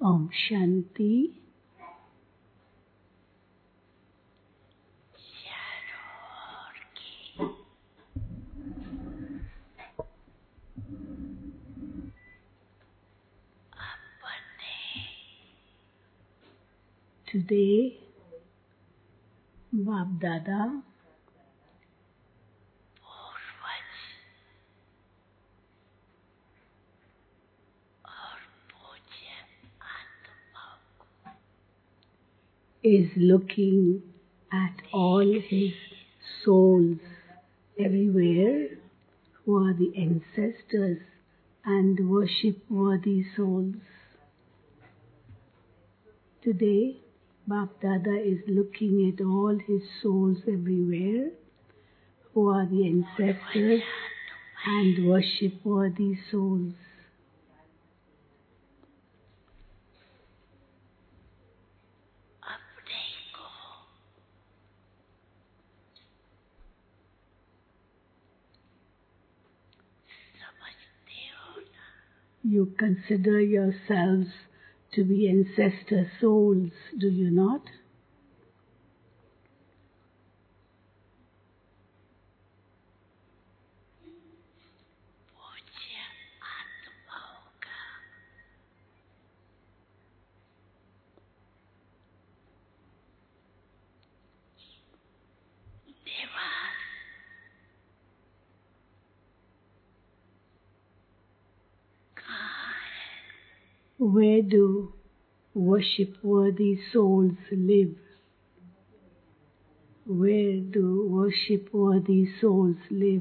Om Shanti. Today, Baap Dada is looking at all his souls everywhere who are the ancestors and worship-worthy souls. Today, Baap Dada is looking at all his souls everywhere who are the ancestors and worship-worthy souls. You consider yourselves to be ancestor souls, do you not? Where do worship-worthy souls live? Where do worship-worthy souls live?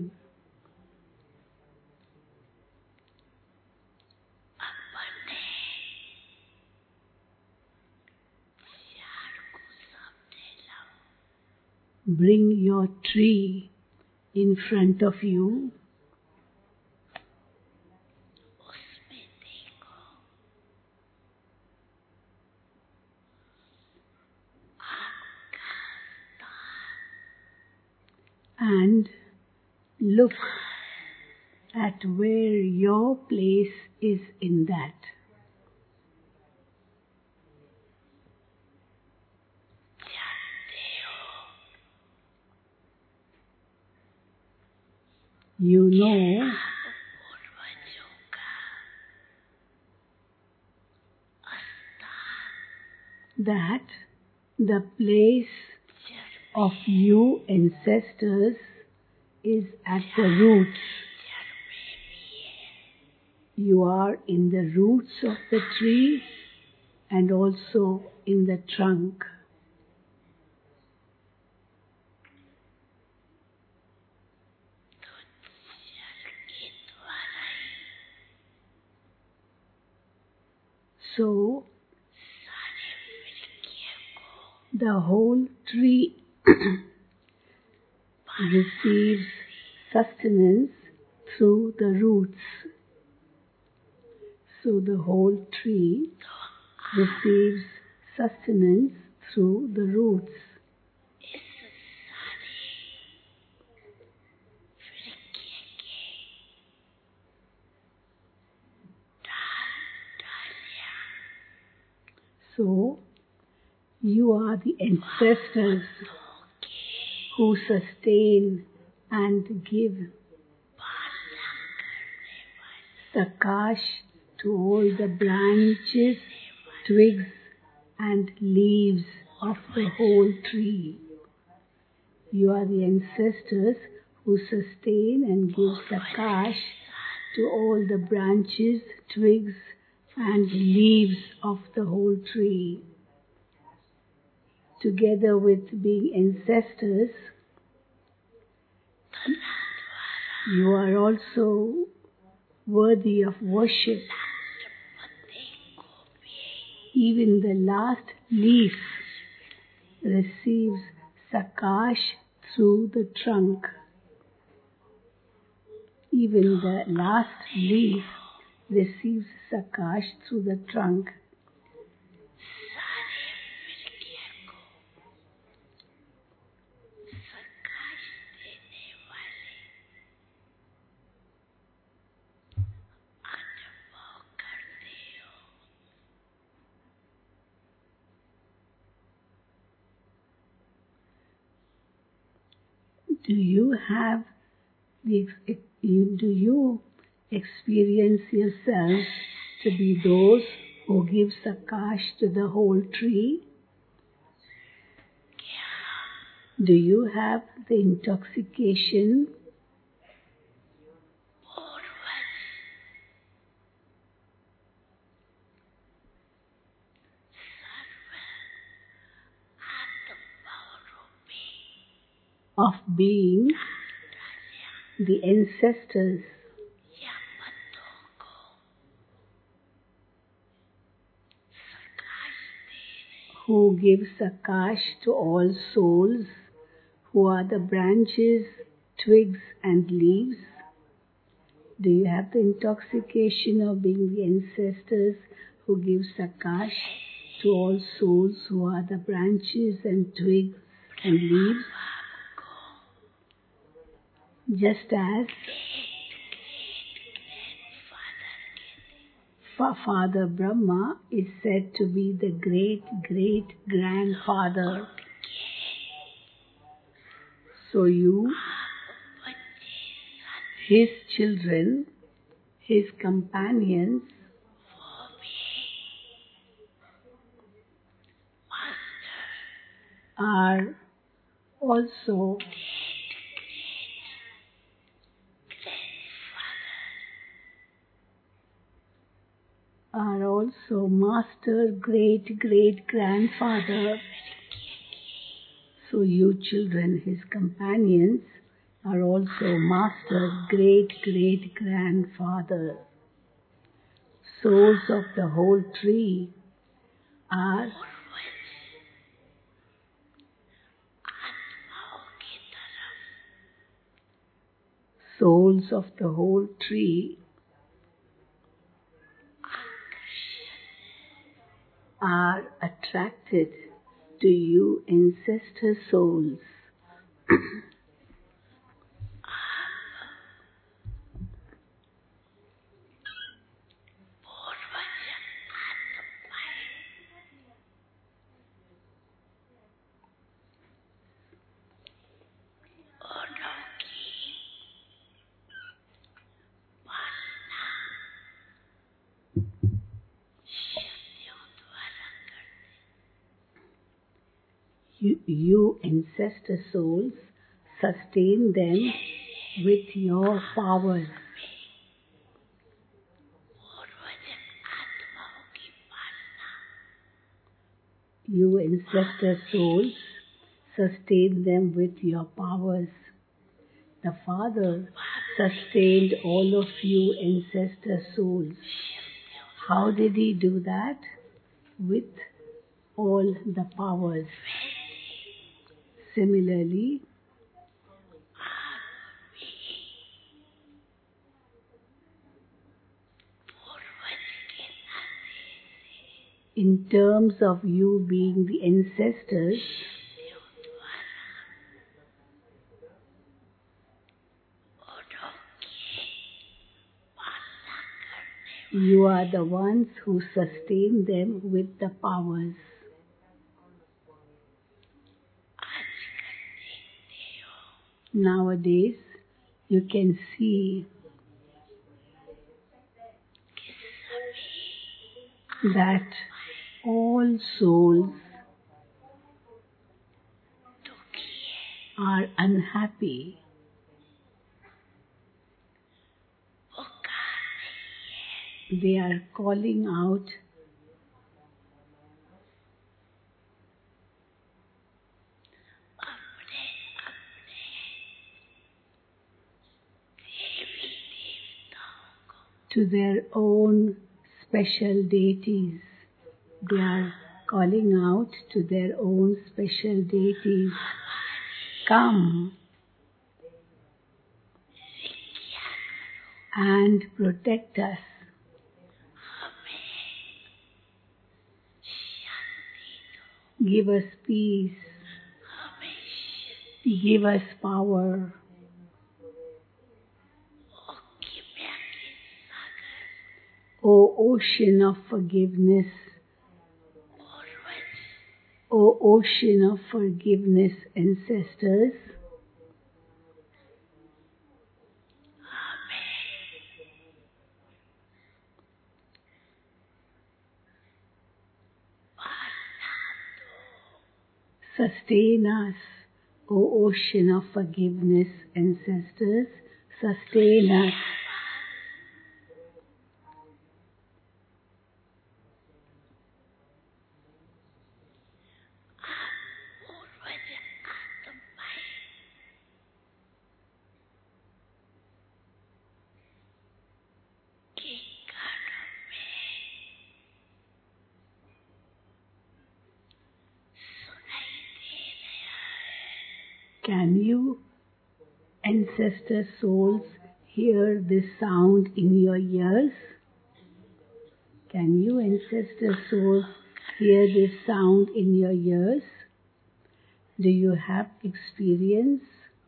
Bring your tree in front of you. And look at where your place is in that. You know that the place of you ancestors is at the roots. You are in the roots of the tree and also in the trunk. So, the whole tree receives sustenance through the roots. So the whole tree receives sustenance through the roots. So, you are the ancestors who sustain and give sakash to all the branches, twigs and leaves of the whole tree. You are the ancestors who sustain and give sakash to all the branches, twigs and leaves of the whole tree. Together with being ancestors, you are also worthy of worship. Even the last leaf receives sakash through the trunk. Even the last leaf receives sakash through the trunk. Do you experience yourselves to be those who give sakash to the whole tree? Do you have the intoxication of being the ancestors who give sakash to all souls who are the branches, twigs and leaves? Do you have the intoxication of being the ancestors who give sakash to all souls who are the branches and twigs and leaves? Just as Father Brahma is said to be the great-great-grandfather, so you, his children, his companions, are also master great-great-grandfather. So you children, his companions, are also master great-great-grandfather. Souls of the whole tree are souls of the whole tree are attracted to you ancestor souls. You ancestor souls sustain them with your powers. You ancestor souls sustain them with your powers. The Father sustained all of you ancestor souls. How did He do that? With all the powers. Similarly, in terms of you being the ancestors, you are the ones who sustain them with the powers. Nowadays, you can see that all souls are unhappy. They are calling out to their own special deities. They are calling out to their own special deities. Come and protect us. Give us peace. Give us power. O ocean of forgiveness, O ocean of forgiveness, ancestors, Sustain us, O ocean of forgiveness, ancestors, sustain us. Can you, ancestor souls, hear this sound in your ears? Can you, ancestor souls, hear this sound in your ears? Do you have experience?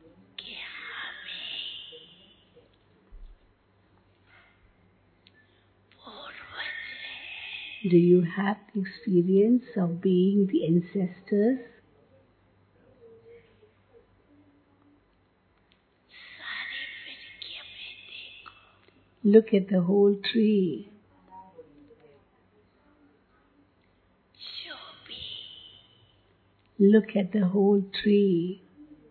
Do you have experience of being the ancestors? Look at the whole tree. Look at the whole tree.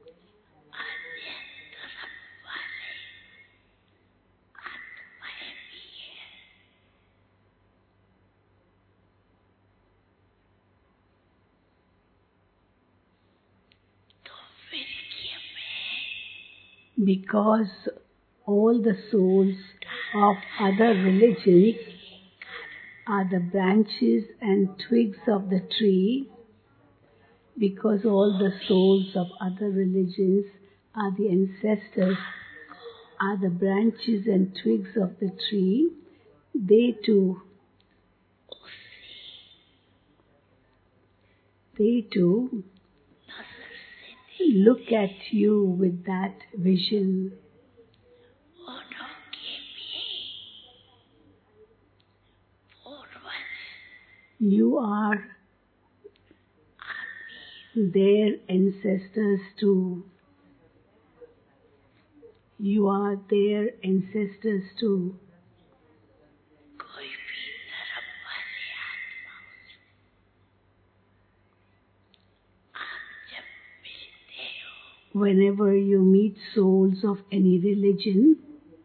Because all the souls of other religions are the branches and twigs of the tree, because all the souls of other religions are the ancestors, are the branches and twigs of the tree, they too look at you with that vision. You are their ancestors too. You are their ancestors too. Whenever you meet souls of any religion,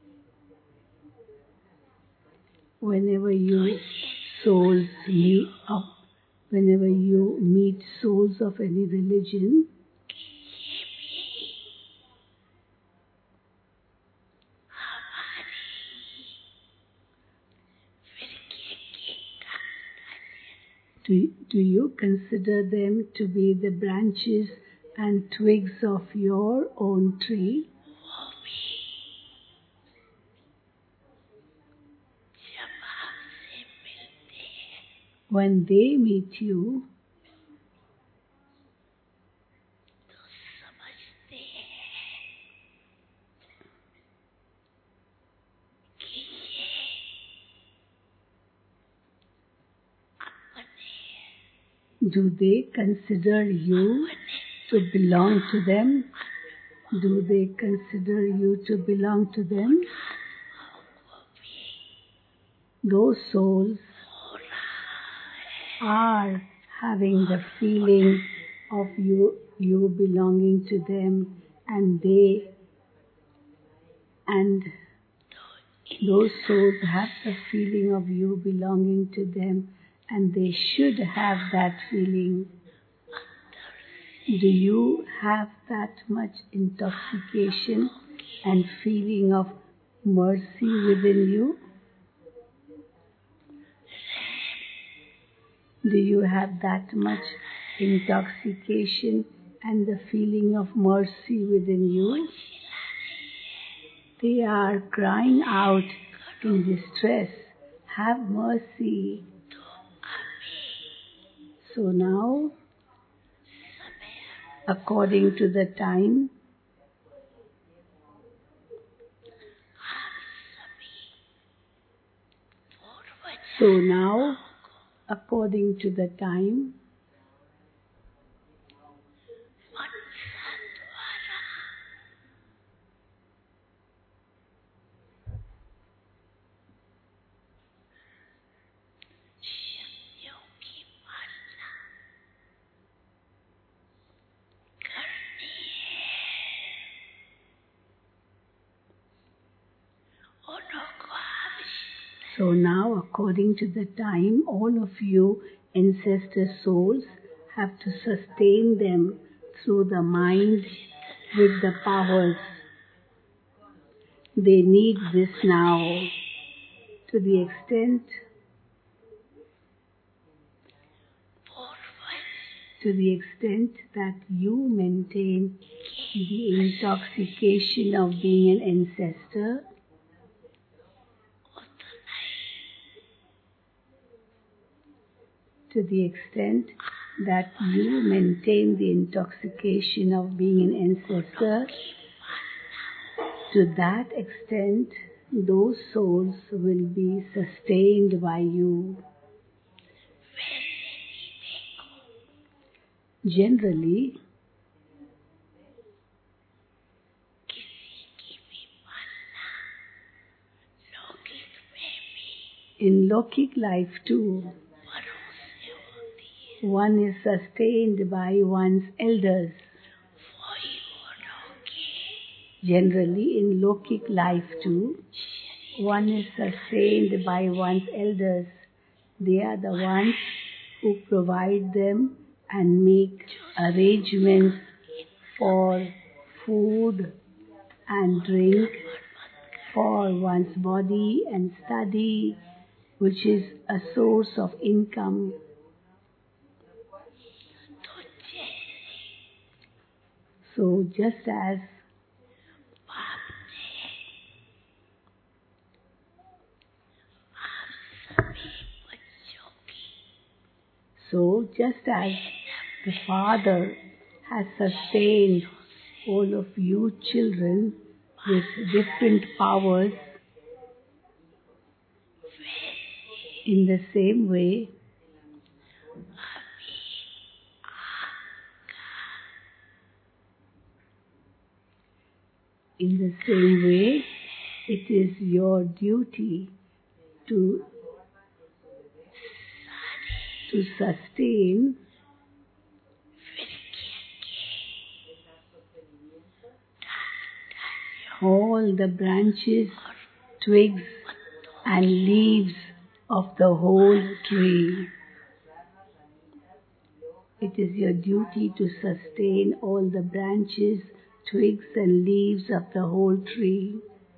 whenever you meet souls of any religion, do you consider them to be the branches and twigs of your own tree? When they meet you, do they consider you to belong to them? Do they consider you to belong to them? Those souls are having the feeling of you belonging to them, and those souls have the feeling of you belonging to them, and they should have that feeling. Do you have that much intoxication and feeling of mercy within you? Do you have that much intoxication and the feeling of mercy within you? They are crying out in distress, have mercy. So now, according to the time, So now, according to the time, all of you ancestor souls have to sustain them through the mind with the powers. They need this now to the extent that you maintain the intoxication of being an ancestor, to the extent that you maintain the intoxication of being an ancestor, to that extent those souls will be sustained by you. Generally, in Lokik life too, one is sustained by one's elders. Generally, in Lokik life too, one is sustained by one's elders. They are the ones who provide them and make arrangements for food and drink for one's body and study, which is a source of income. So just as the Father has sustained all of you children with different powers, in the same way, it is your duty to sustain all the branches, twigs and leaves of the whole tree. It is your duty to sustain all the branches, twigs and leaves of the whole tree.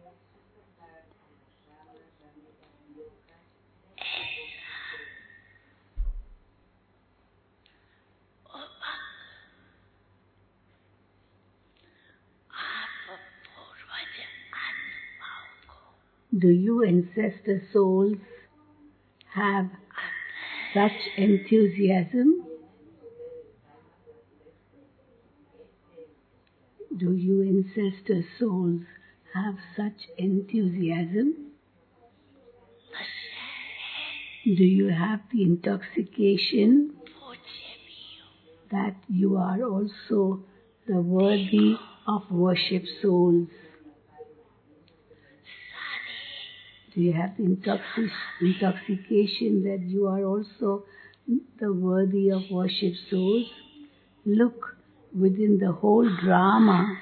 Do you ancestor souls have such enthusiasm? Do you ancestor souls have such enthusiasm? Do you have the intoxication that you are also the worthy of worship souls? Do you have the intoxication that you are also the worthy of worship souls? Look within the whole drama.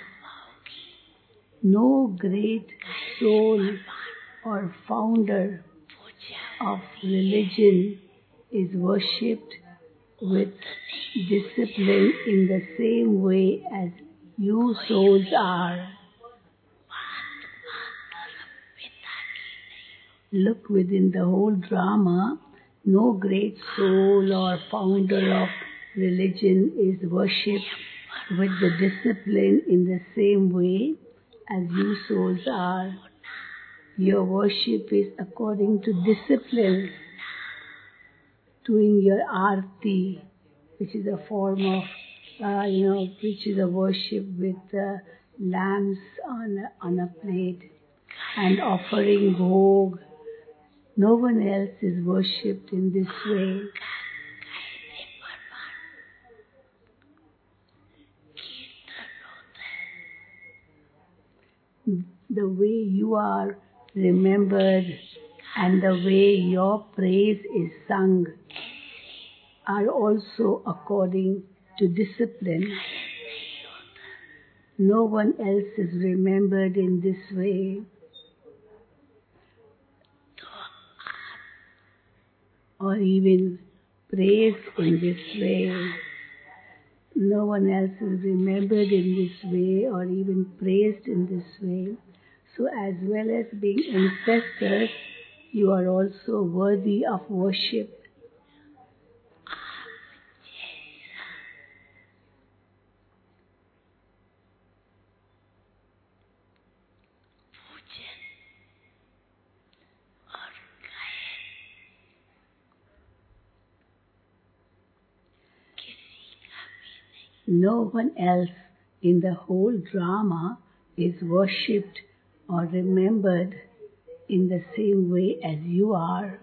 No great soul or founder of religion is worshipped with discipline in the same way as you souls are. Look within the whole drama. No great soul or founder of religion is worshipped with the discipline in the same way as you souls are. Your worship is according to discipline, doing your arti, which is a form of, which is a worship with lamps on a plate and offering bhog. No one else is worshipped in this way. The way you are remembered and the way your praise is sung are also according to discipline. No one else is remembered in this way. or even praised in this way. No one else is remembered in this way or even praised in this way. So as well as being ancestors, you are also worthy of worship. No one else in the whole drama is worshipped or remembered in the same way as you are.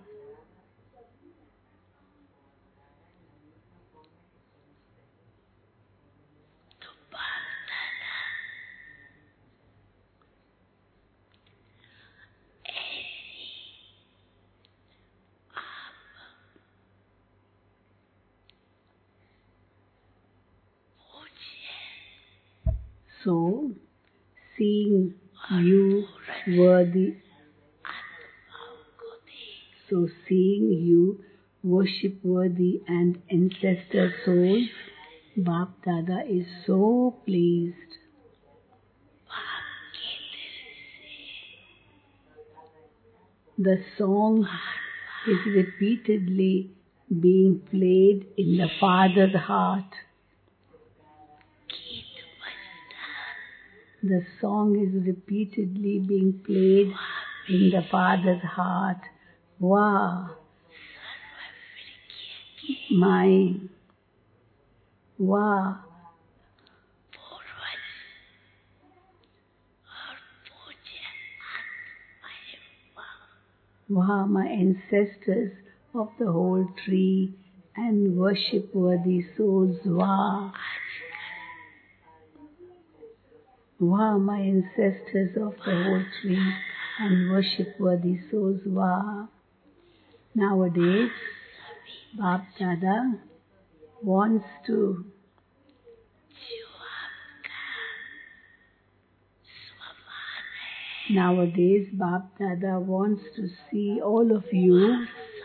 So, seeing you worthy, worship worthy and ancestor souls, Bap Dada is so pleased. The song is repeatedly being played in the Father's heart. The song is repeatedly being played in the Father's heart. Wow! Wow! Wow, my ancestors of the whole tree and worship-worthy souls, wow. Wow, my ancestors of the whole tree and worship-worthy souls, wow. Nowadays, Bap Dada wants to see all of you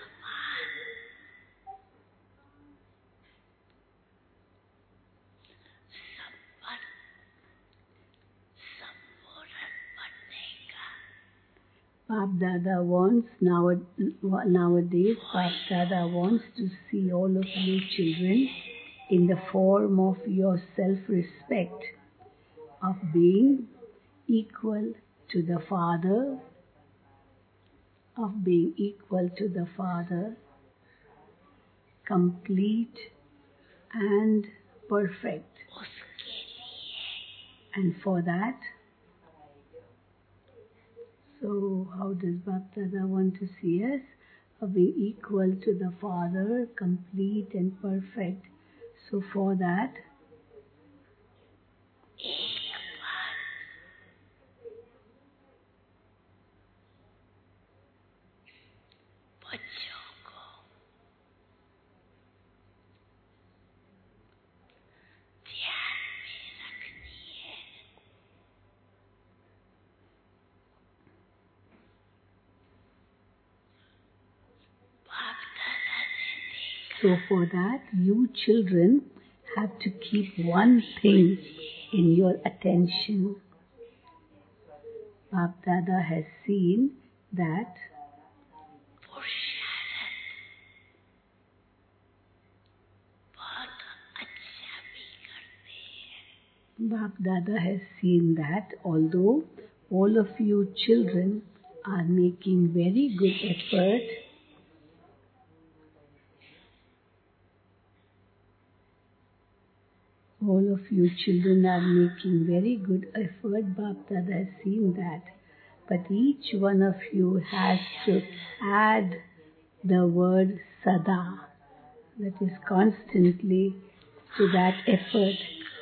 Nowadays, Bap Dada wants to see all of you children in the form of your self-respect, of being equal to the Father, complete and perfect. And for that, so how does Bap Dada want to see us? Of being equal to the Father, complete and perfect. So for that, you children have to keep one thing in your attention. Bap Dada has seen that although all of you children are making very good effort, Bap Dada has seen that. But each one of you has to add the word Sada, that is constantly to that effort.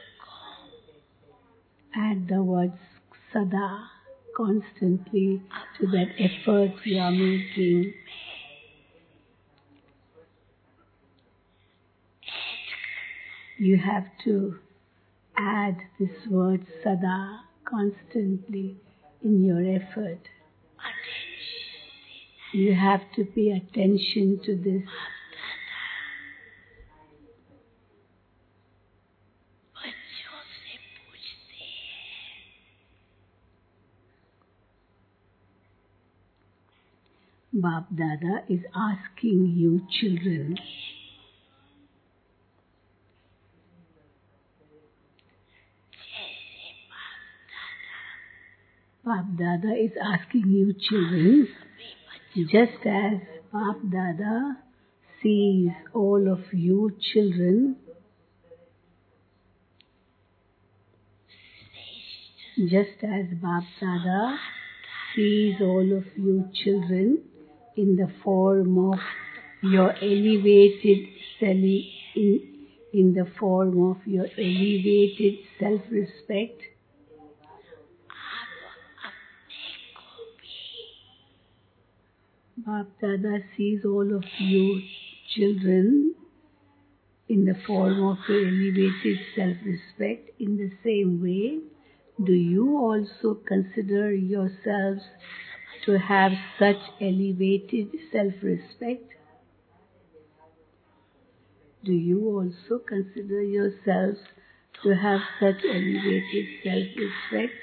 Add the word Sada constantly to that effort you are making. You have to add this word Sada constantly in your effort. You have to pay attention to this. बच्चों से पूछते हैं, Bap Dada is asking you children, जैसे Bap Dada is asking you children, सभी बच्चों just as Bap Dada sees all of you children, just as Bap Dada sees all of you children in the form of your elevated in the form of your elevated self-respect, आप अपने को भी Bap Dada sees all of you children in the form of your elevated self-respect. In the same way, do you also consider yourselves to have such elevated self-respect? Do you also consider yourselves to have such elevated self-respect?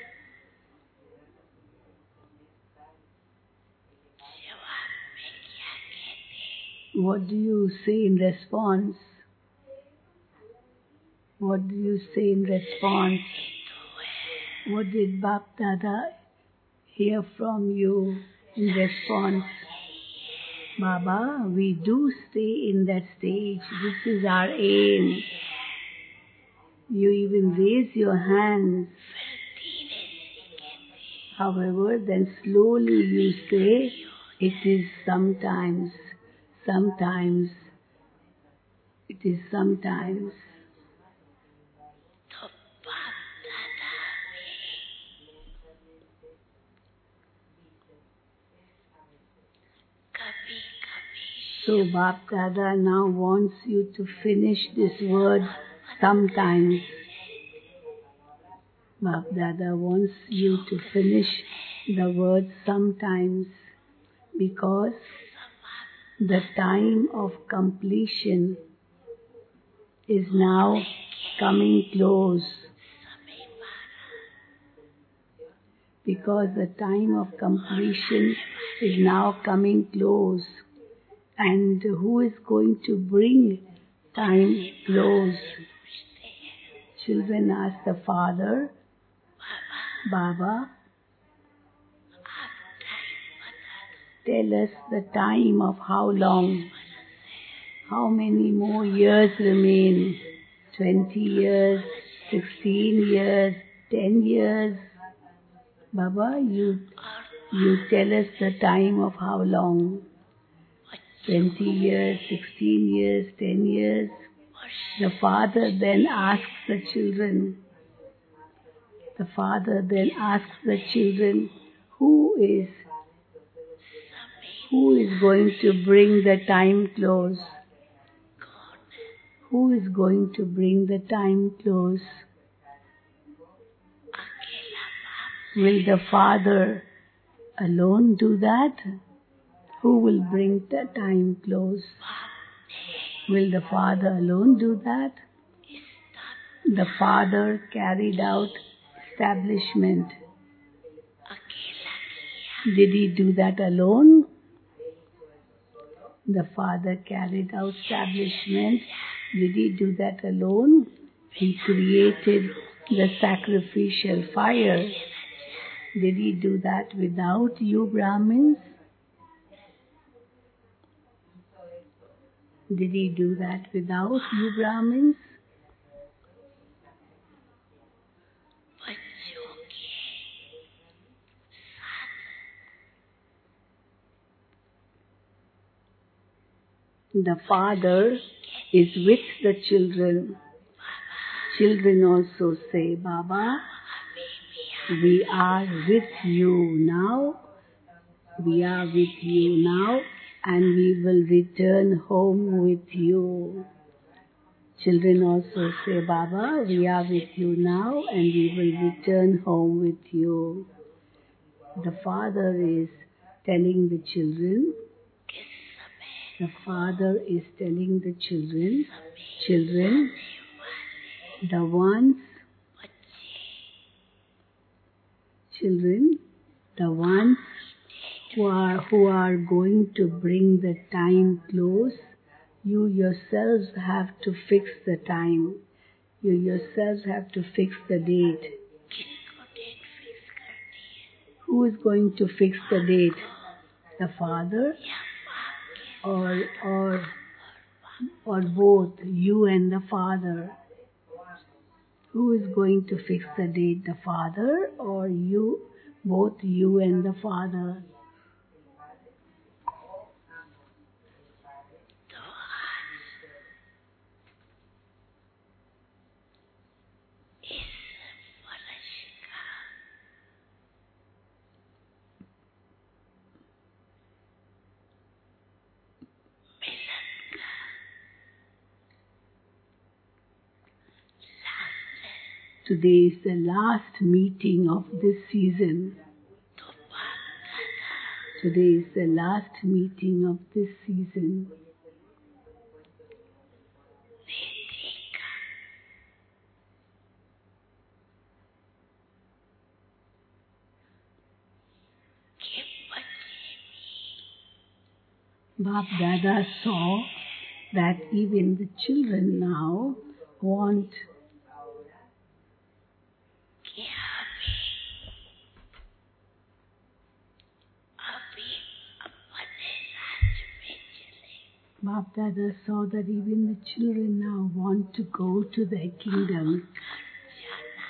जवाब में क्या कहते हैं? What do you say in response? What do you say in response? What did Bap Dada hear from you in response? Baba, we do stay in that stage. This is our aim. You even raise your hands. फिर धीरे से कहते हैं, However, then slowly you say, it is sometimes, it is sometimes. तो बाप दादा भी कभी कभी So Bap Dada now wants you to finish this word sometimes. Bap Dada wants you to finish the word sometimes because the time of completion is now coming close. समय मारा Because the time of completion is now coming close. And who is going to bring time close? पूछते हैं, Children ask the father, Baba Baba, आप time बता दो, tell us the time of how long, how many more years remain. 20 years, 16 years, 10 years. Baba, you tell us the time of how long. 20 years, 16 years, 10 years. The father then asks the children, who is going to bring the time close? Who is going to bring the time close? अकेला बाप Will the father alone do that? Who will bring the time close? Will the father alone do that? The father carried out establishment. अकेला किया, Did he do that alone? The father carried out establishment. Did he do that alone? He created the sacrificial fire. Did he do that without you Brahmins? Did he do that without you Brahmins? बच्चों के साथ The father is with the children. Children also say, Baba, we are with you now. We are with you now and we will return home with you. Children also say, Baba, we are with you now and we will return home with you. The father is telling the children, कि समय the father is telling the children, समय children, वाले the ones, बच्चे children, the ones who are going to bring the time close, you yourselves have to fix the time. You yourselves have to fix the date. किसको date fix करनी है Who is going to fix the date? The father या माँ के or both, you and the father? Who is going to fix the date? The father or you, both you and the father? तो आज इस वर्ष का मिलन का last Today is the last meeting of this season. तो बाप दादा Today is the last meeting of this season. ने देखा कि बच्चे भी Bap Dada saw that even the children now want कि अभी अपने राज्य में चले Bap Dada saw that even the children now want to go to their kingdom. जाना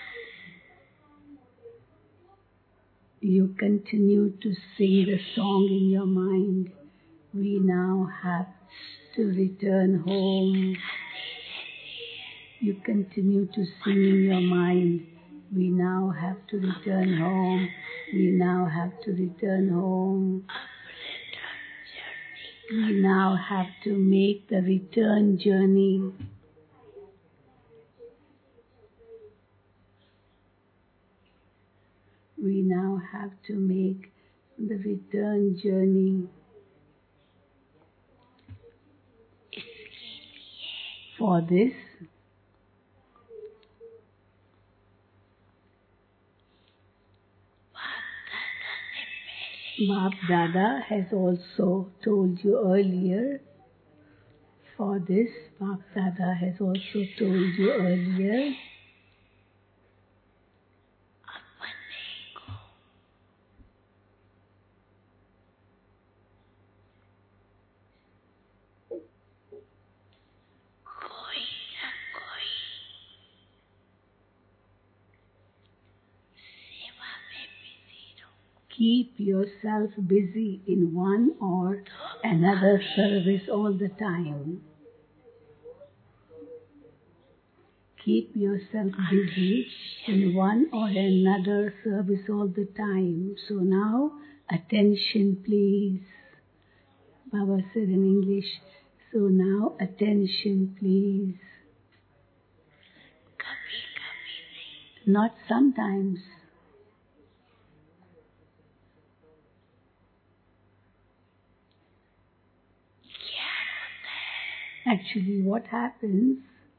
You continue to sing the song in your mind. We now have to return home. You continue to sing in your mind. We now have to return home. We now have to return home. अब return journey We now have to make the return journey. We now have to make the return journey. इसके लिए For this, बाप दादा Bap Dada ने पहले has also told you earlier. For this, Bap Dada has also told you earlier. अपने को कोई न कोई सेवा में बिजी रहो Keep yourself busy in one or another service all the time. Keep yourself busy in one or another service all the time. So now, attention please. Baba said in English, so now attention please. कभी कभी नहीं Not sometimes. क्या होता है Actually, what happens,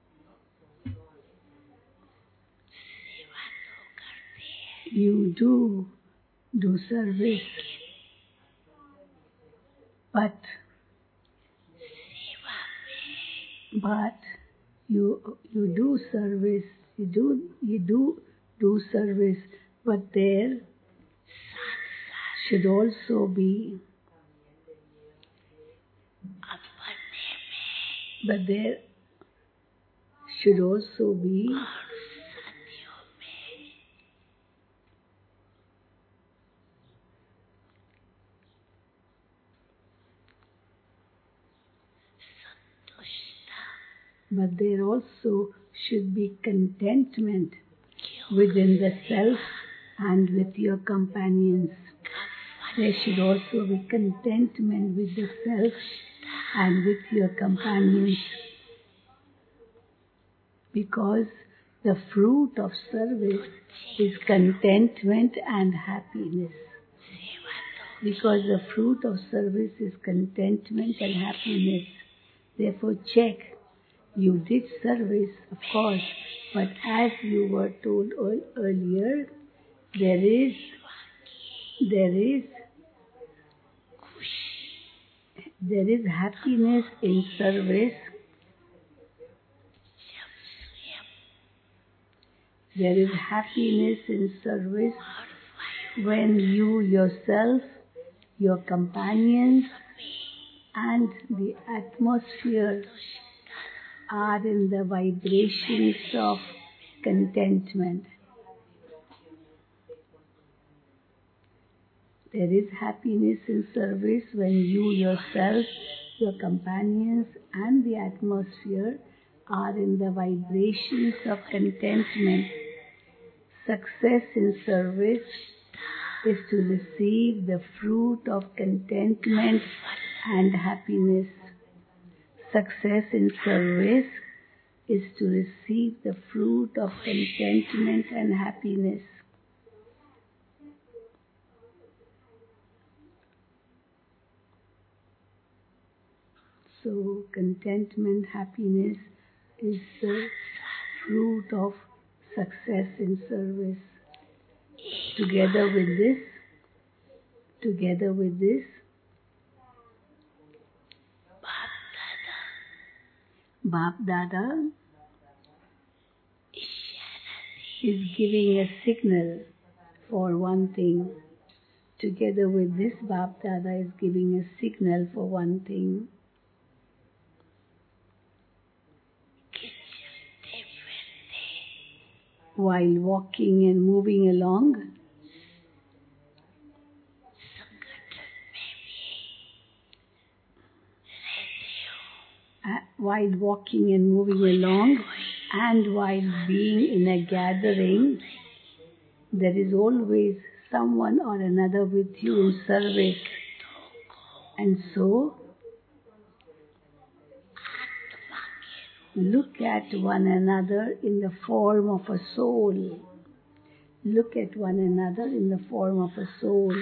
सेवा तो करते हैं you do service, but सेवा में you do service, you do service, but there साथ साथ should also be, अपने में but there should also be और साथियों में संतुष्टता but there also should be contentment क्यों within the self and with your companions. का There should also be contentment with the self and with your companions, because the fruit of service is contentment and happiness. सेवा तो because the fruit of service is contentment and happiness. Therefore check. You did service, of course, but as you were told earlier, there is happiness in service. There is happiness in service when you yourself, your companions, and the atmosphere are in the vibrations of contentment. There is happiness in service when you yourself, your companions, and the atmosphere are in the vibrations of contentment. Success in service is to receive the fruit of contentment and happiness. Success in service is to receive the fruit of contentment and happiness. So, contentment, happiness is the fruit of success in service. Together with this, Bap Dada is giving a signal for one thing. Together with this, Bap Dada is giving a signal for one thing. While walking and moving along, and while being in a gathering, there is always someone or another with you in service. And so, look at one another in the form of a soul. Look at one another in the form of a soul.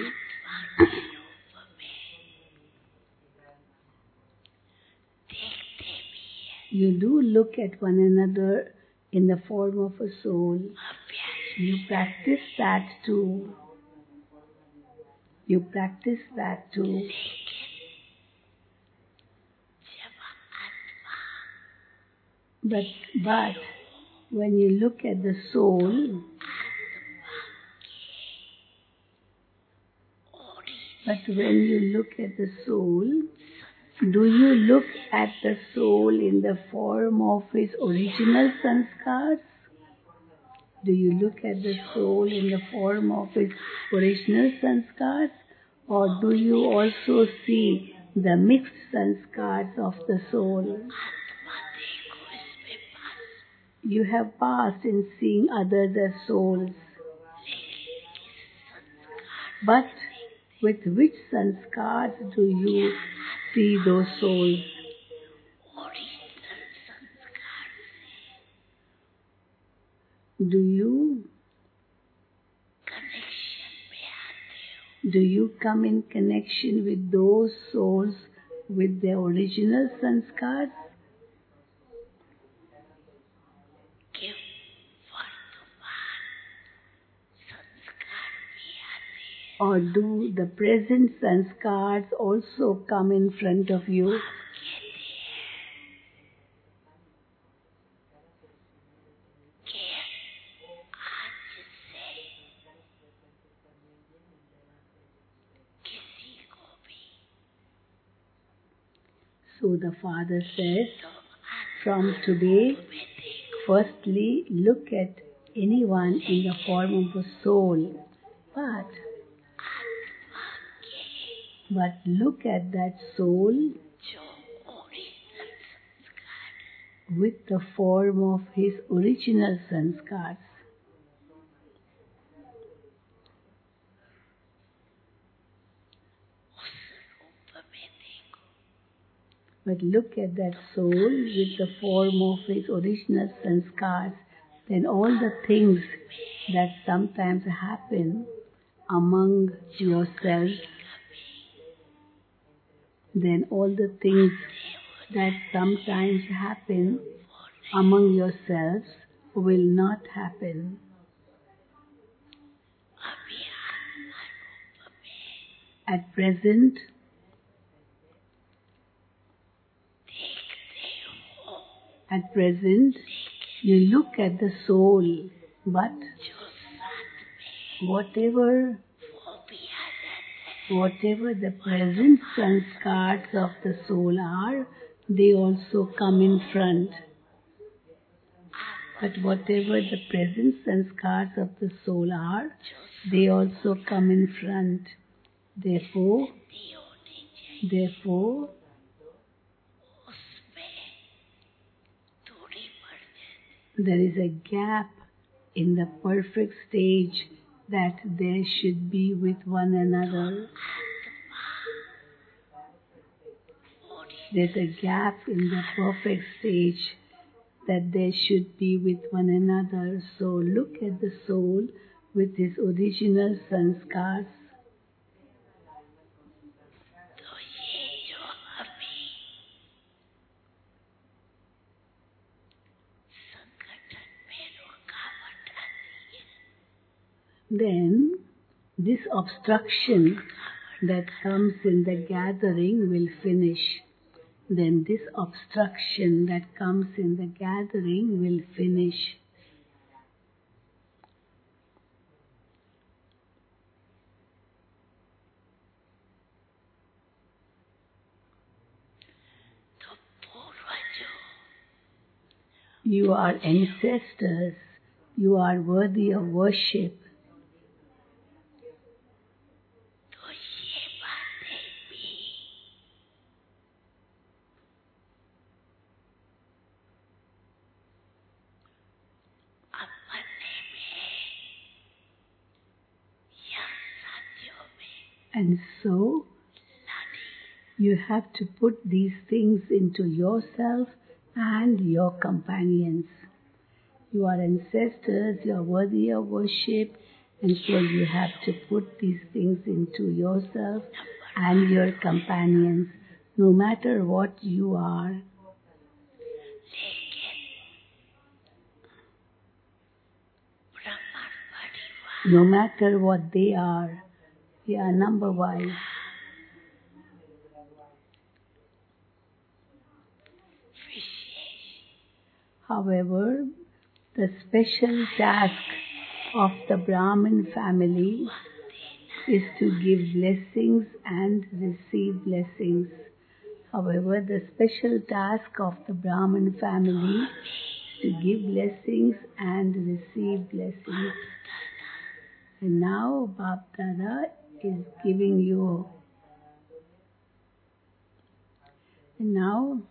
You do look at one another in the form of a soul. You practice that too. But when you look at the soul, do you look at the soul in the form of its original sanskars? Do you look at the soul in the form of its original sanskars? Or do you also see the mixed sanskars of the soul? You have passed in seeing others as souls. But with which sanskars do you see those souls? Do you come in connection with those souls with their original sanskars? Or do the present sanskars also come in front of you? So the Father says, from today, firstly look at anyone in the form of a soul, but look at that soul with the form of his original sanskars. But look at that soul with the form of his original sanskars, then all the things that sometimes happen among yourselves then all the things that sometimes happen among yourselves will not happen. At present, you look at the soul, but whatever the present sanskars of the soul are, they also come in front. But whatever the present sanskars of the soul are, they also come in front. Therefore, there is a gap in the perfect stage that there should be with one another. There's a gap in the perfect stage that there should be with one another. So look at the soul with his original sanskars. Then this obstruction that comes in the gathering will finish. Then this obstruction that comes in the gathering will finish. You are ancestors. You are worthy of worship. And so, you have to put these things into yourself and your companions. You are ancestors, you are worthy of worship, and so you have to put these things into yourself and your companions, no matter what you are. No matter what they are number-wise. However, the special task of the Brahmin family is to give blessings and receive blessings. However, the special task of the Brahmin family is to give blessings and receive blessings. And now Bap Dada is giving you. And now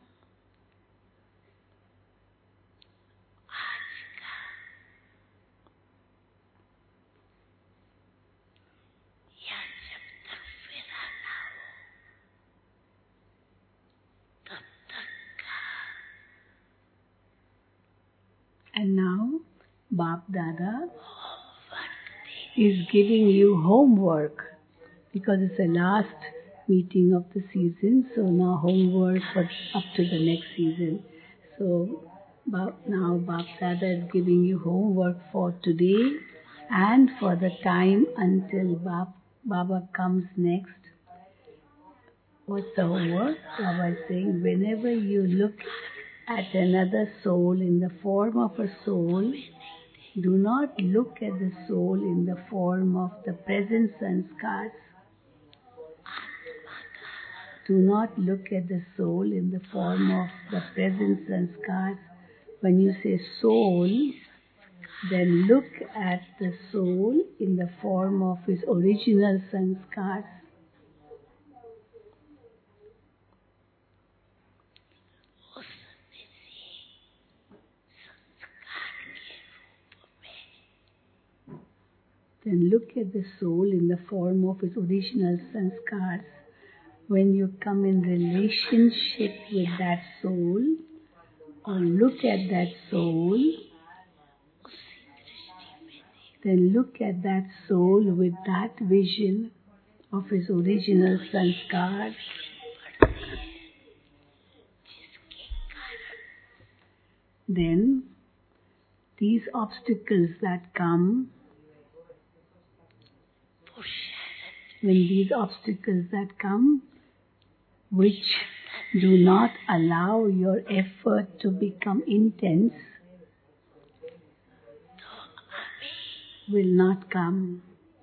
Bap Dada is giving you homework because it's the last meeting of the season, so now homework for up to the next season. So now Bap Dada is giving you homework for today and for the time until Baba comes next. What's the homework? Baba is saying, whenever you look at another soul in the form of a soul, do not look at the soul in the form of the present sanskars. Do not look at the soul in the form of the present sanskars. When you say soul, then look at the soul in the form of his original sanskars. Then look at the soul in the form of its original sanskars. When you come in relationship with that soul, or look at that soul, then look at that soul with that vision of its original sanskars. then these obstacles that come, when these obstacles that come, which do not allow your effort to become intense, will not come.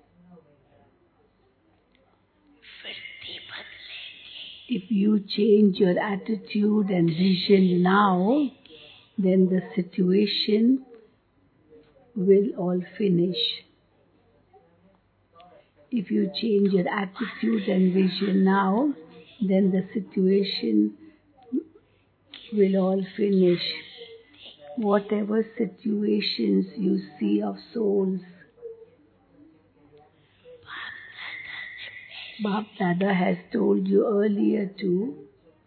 If you change your attitude and vision now, then the situation will all finish. If you change your attitude and vision now, then the situation will all finish. Whatever situations you see of souls, Bap Dada has told you earlier too,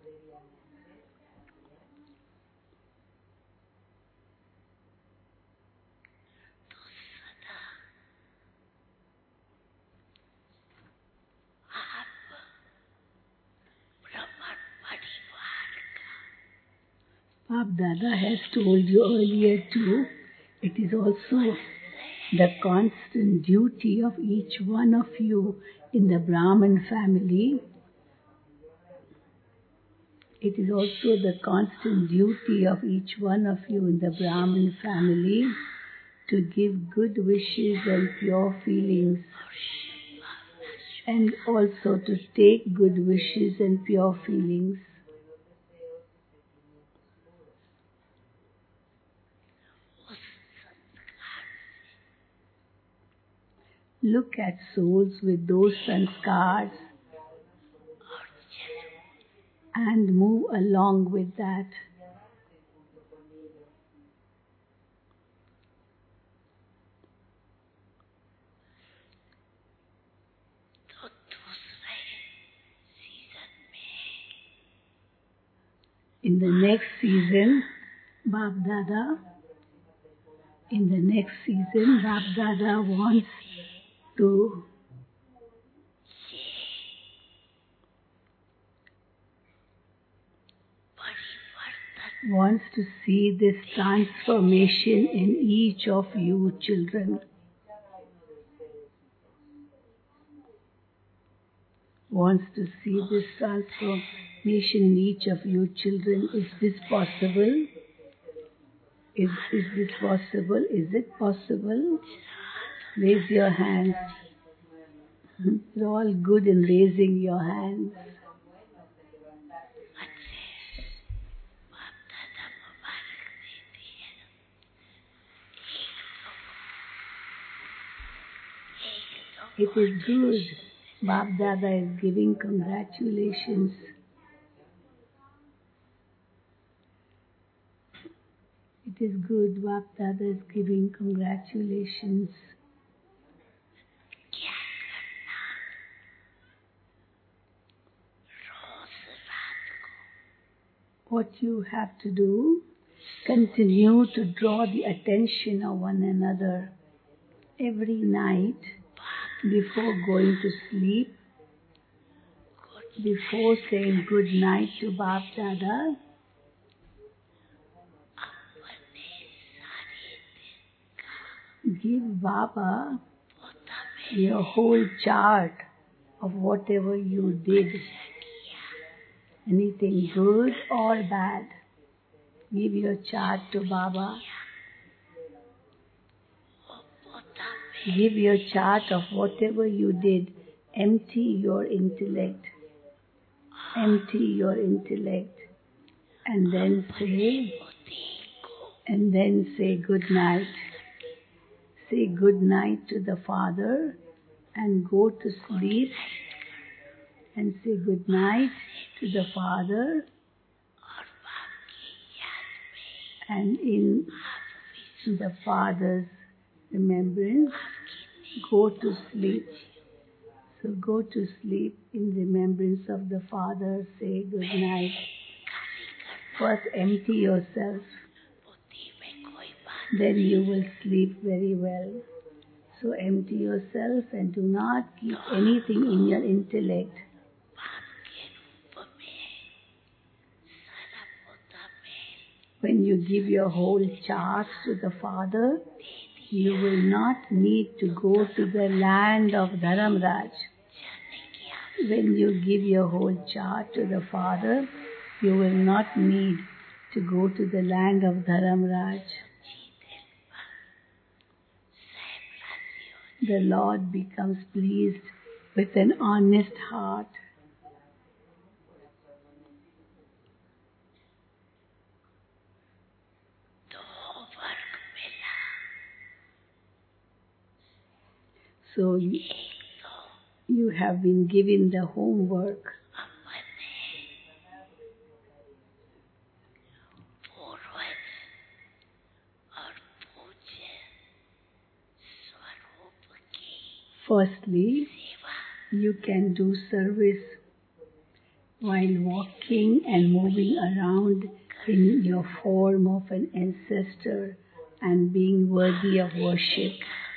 Bap Dada has told you earlier too, it is also the constant duty of each one of you in the Brahman family. It is also the constant duty of each one of you in the Brahman family to give good wishes and pure feelings, and also to take good wishes and pure feelings. Look at souls with those sanskars and move along with that. In the next season, Bap Dada wants to see this transformation in each of you children. Wants to see this transformation in each of you children. Is this possible? Is this possible? Is it possible? Raise your hands. You're all good in raising your hands. It is good. Bap Dada is giving congratulations. It is good. Bap Dada is giving congratulations. What you have to do, continue to draw the attention of one another every night before going to sleep, before saying good night to Bap Dada. Give Baba your whole chart of whatever you did, anything good or bad. Give your chart to Baba. Give your chart of whatever you did. Empty your intellect. Empty your intellect. And then say good night. Say good night to the Father and go to sleep. And say good night to the Father. And in the Father's remembrance, go to sleep. So go to sleep in remembrance of the Father. Say good night. First empty yourself. Then you will sleep very well. So empty yourself and do not keep anything in your intellect. When you give your whole charge to the Father, you will not need to go to the land of Dharamraj. When you give your whole charge to the Father, you will not need to go to the land of Dharamraj. The Lord becomes pleased with an honest heart. So you have been given the homework. Firstly, you can do service while walking and moving around in your form of an ancestor and being worthy of worship.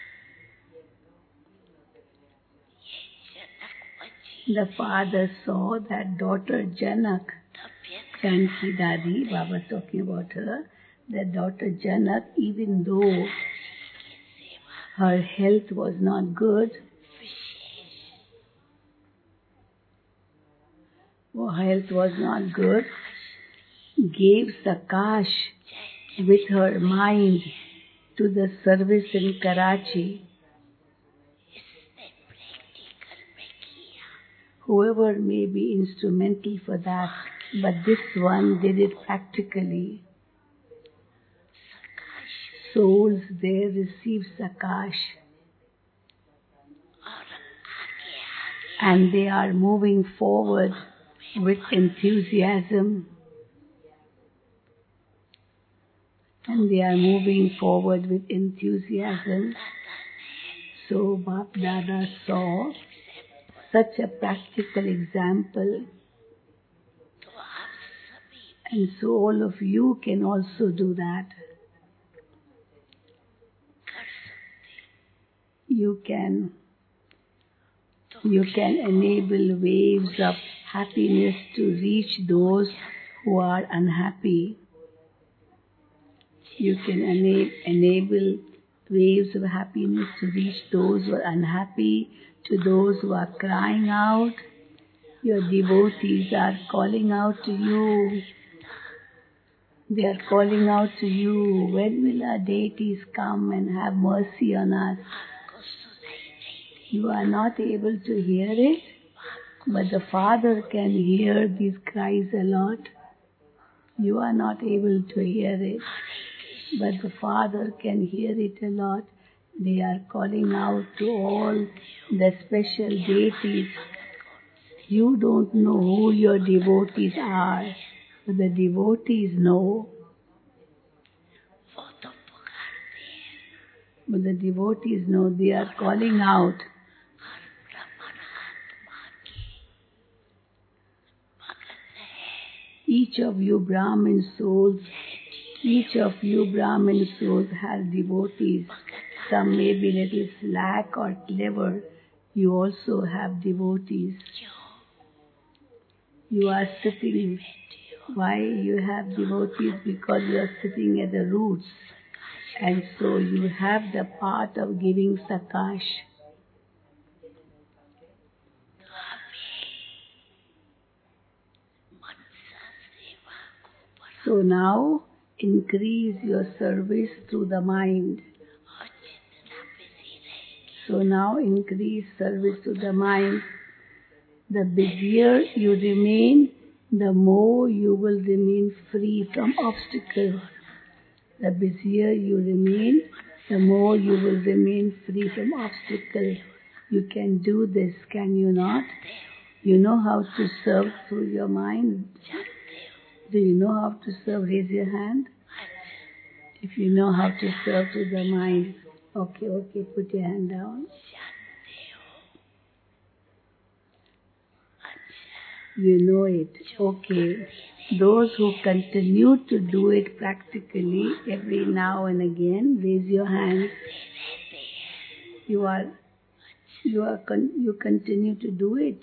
The father saw that daughter Janak, Janki Dadi, Baba was talking about her, that daughter Janak, even though her health was not good, gave Sakash with her mind to the service in Karachi. Whoever may be instrumental for that, but this one did it practically. Souls there receive Sakash and they are moving forward with enthusiasm. So Bap Dada saw such a practical example, and so all of you can also do that. You can enable waves of happiness to reach those who are unhappy. You can enable waves of happiness to reach those who are unhappy, to those who are crying out. Your devotees are calling out to you. They are calling out to you, when will our deities come and have mercy on us? You are not able to hear it, but the Father can hear these cries a lot. You are not able to hear it, but the Father can hear it a lot. They are calling out to all the special deities. You don't know who your devotees are, but the devotees know. They are calling out. Each of you Brahmin souls have devotees. Some may be little slack or clever. You also have devotees. You are sitting. Why you have devotees? Because you are sitting at the roots. And so you have the part of giving Sakash. So now increase your service through the mind. The busier you remain, the more you will remain free from obstacles. You can do this, can you not? You know how to serve through your mind? Do you know how to serve? Raise your hand. If you know how to serve through the mind. Okay, put your hand down. You know it. Okay. Those who continue to do it practically every now and again, raise your hand. You continue to do it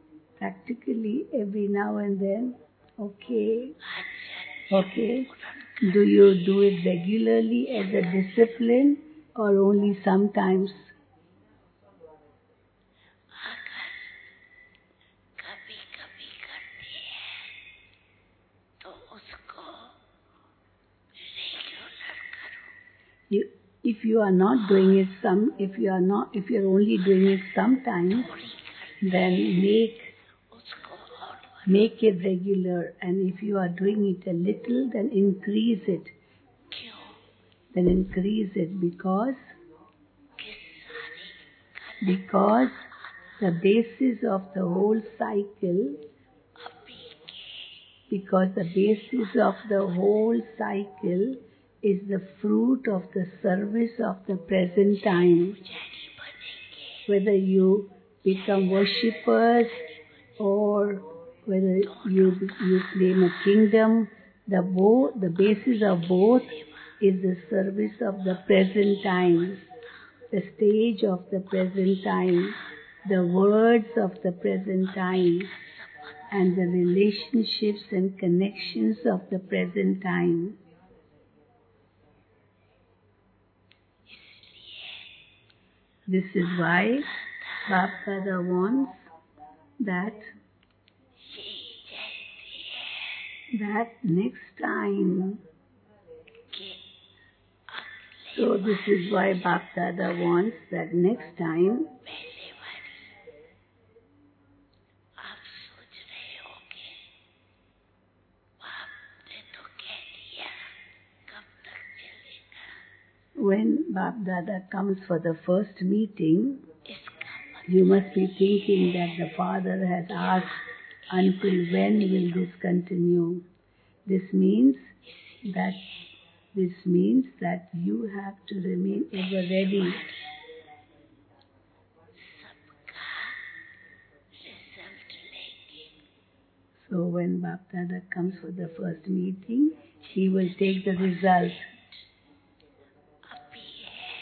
practically every now and then. Okay. Do you do it regularly as a discipline or only sometimes? अगर कभी कभी करते हैं तो उसको regular करो. If you are not doing it if you are only doing it sometimes, then उसको और make it regular, and if you are doing it a little, then increase it. क्यों Then increase it because कि सारी the basis of the whole cycle अभी के because the basis of the whole cycle is the fruit of the service of the present time. पुजारी बनेंगे. Whether you become worshippers or whether you claim a kingdom, the basis of both is the service of the present time, the stage of the present time, the words of the present time, and the relationships and connections of the present time. This is why Baba wants that next time. So this is why Baba wants that next time. पहले वाली आप सोच रहे होंगे बाप ने तो कह दिया कब तक चलेगा. When Baba Dada comes for the first meeting, इसका you must be thinking that the Father has asked, until when will this continue? This means that you have to remain ever ready. सबका result लेंगे. So when Baba Dada comes for the first meeting, he will take the result. अभी है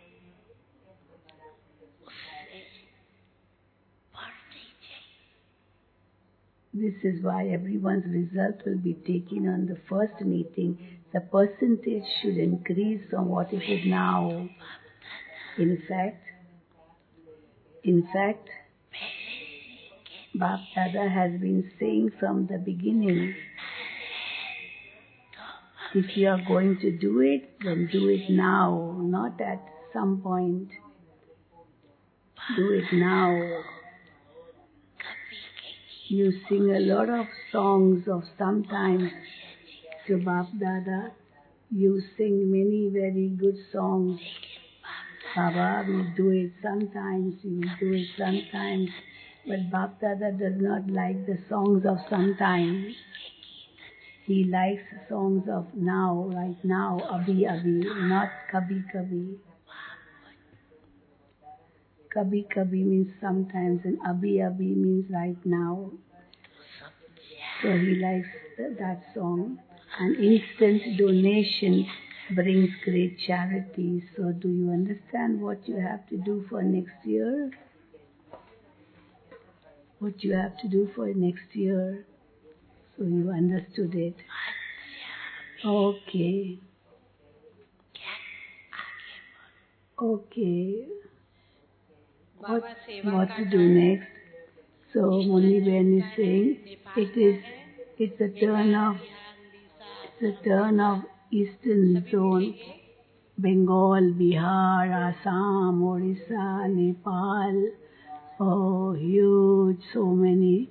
उससे बढ़नी चाहिए. This is why everyone's result will be taken on the first meeting. The percentage should increase from what it is now. In fact, Baba Dada has been saying from the beginning, if you are going to do it, then do it now, not at some point. Do it now. You sing a lot of songs of sometimes to Baba Dada. You sing many very good songs. Baba, we do it sometimes, we do it sometimes. But Baba Dada does not like the songs of sometimes. He likes songs of now, right now, abhi abhi, not kabhi kabhi. Kabhi kabhi means sometimes and abhi abhi means right now. So he likes that song. An instant donation brings great charity. So do you understand what you have to do for next year? What you have to do for next year? So you understood it. Okay. Okay. What to do next? So Muni Ben is saying it's the turn of Eastern Zone, Bengal, Bihar, Assam, Orissa, Nepal. Oh, huge! So many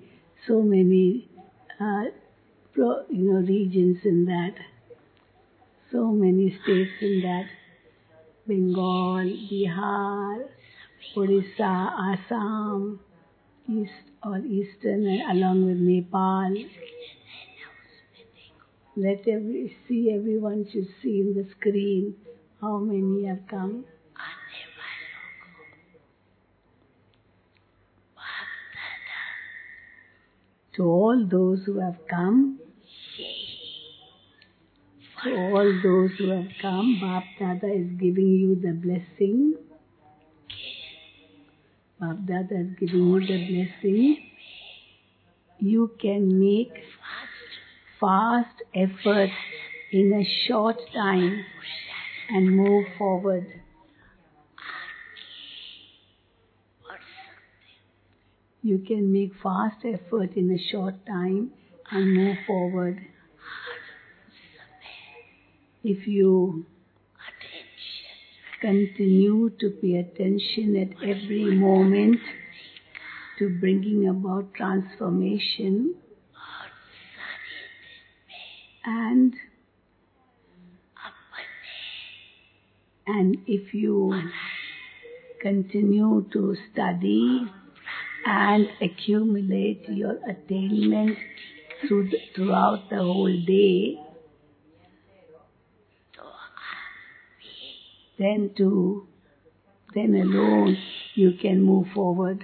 regions in that. So many states in that. Bengal, Bihar, Orissa, Assam, Eastern, and along with Nepal. Everyone should see in the screen how many have come. To all those who have come, Baba Dada is giving you the blessing. Baba Dada is giving you the blessing. You can make fast efforts in a short time and move forward. You can make fast effort in a short time and move forward. If you continue to pay attention at every moment to bringing about transformation, and if you continue to study and accumulate your attainment throughout the whole day, then alone you can move forward.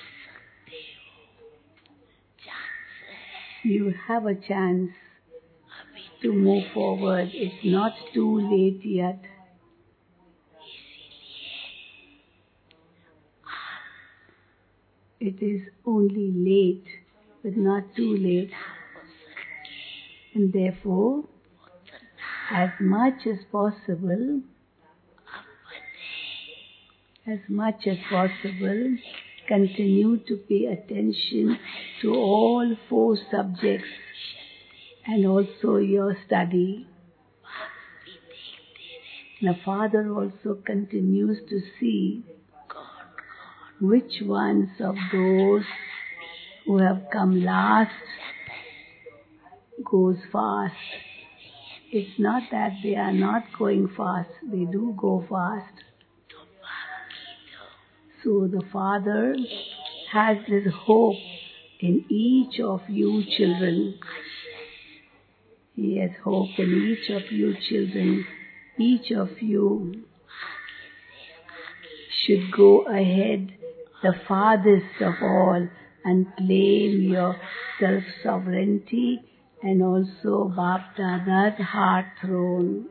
You have a chance to move forward. It's not too late yet. It is only late, but not too late. And therefore, as much as possible, continue to pay attention to all 4 subjects and also your study. The Father also continues to see which ones of those who have come last goes fast. It's not that they are not going fast, they do go fast. So the Father has this hope in each of you children. He has hope in each of you children. Each of you should go ahead, the farthest of all, and claim your self-sovereignty and also Bap Dada's heart throne.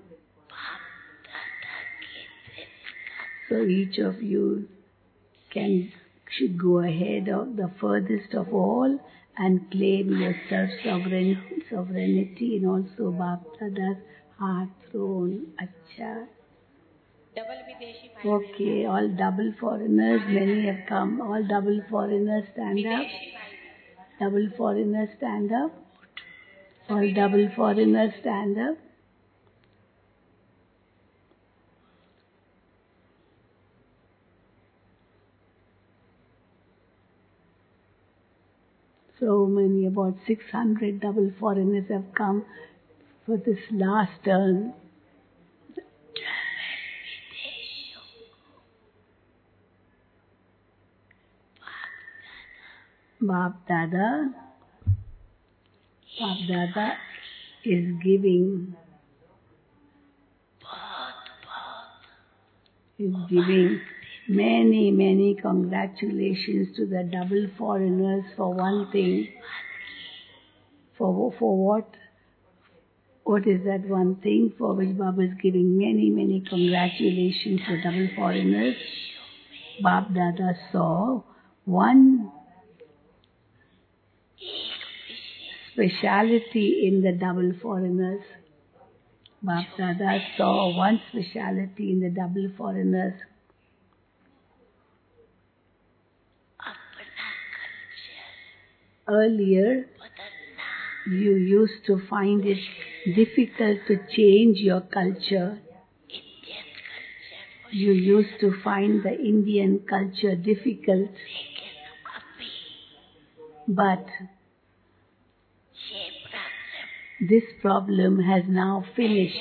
So each of you should go ahead of the furthest of all and claim your self-sovereignty and also Bap Dada's heart throne. Acha. Okay, all double foreigners, many have come. All double foreigners stand up. Double foreigners stand up. All double foreigners stand up. So many, about 600 double foreigners have come for this last turn. Bap Dada is giving many congratulations to the double foreigners for one thing. For what? What is that one thing for which Baba is giving many congratulations to double foreigners? Bap Dada saw one speciality in the double foreigners. Bap Dada saw one speciality in the double foreigners. Earlier, you used to find it difficult to change your culture. You used to find the Indian culture difficult. But this problem has now finished.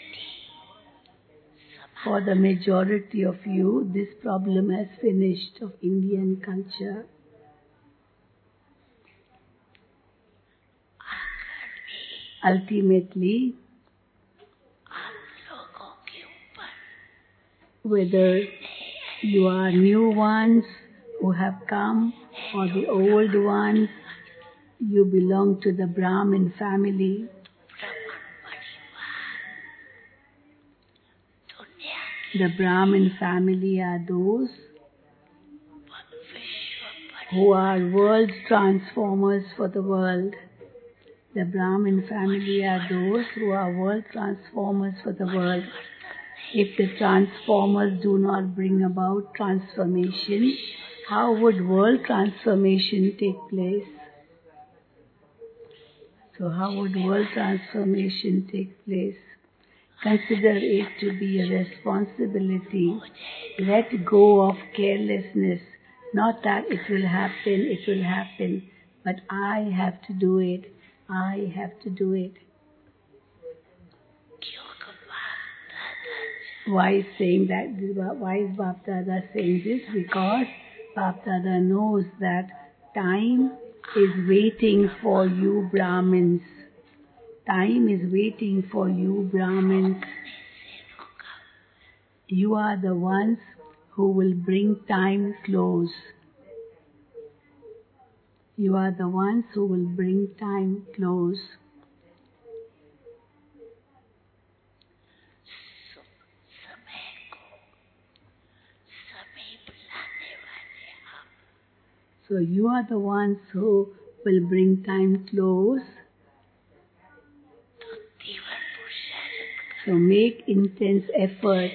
For the majority of you, this problem has finished of Indian culture. Ultimately, whether you are new ones who have come or the old ones, you belong to the Brahmin family. The Brahmin family are those who are world transformers for the world. The Brahmin family are those who are world transformers for the world. If the transformers do not bring about transformation, how would world transformation take place? So how would world transformation take place? Consider it to be a responsibility. Let go of carelessness. Not that it will happen, but I have to do it. I have to do it. Why is saying that? Why is Bap Dada saying this? Because Bap Dada knows that time is waiting for you Brahmins. Time is waiting for you Brahmins. You are the ones who will bring time close. You are the ones who will bring time close. So you are the ones who will bring time close. So make intense effort.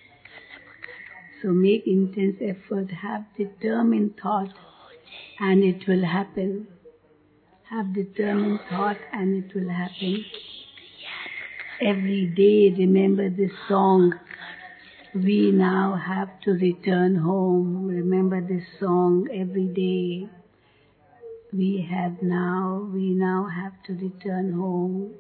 Have determined thought and it will happen. Have determined thought and it will happen. Every day remember this song. We now have to return home. Remember this song every day. We now have to return home.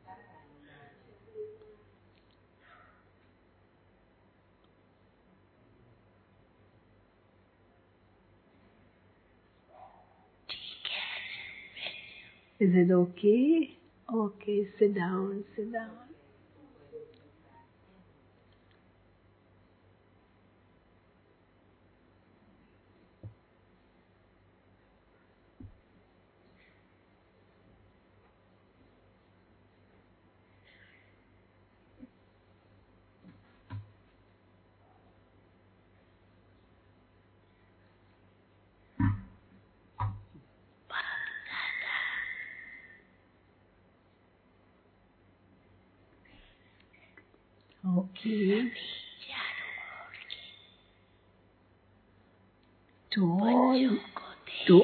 Is it okay? Okay, sit down. Okay. To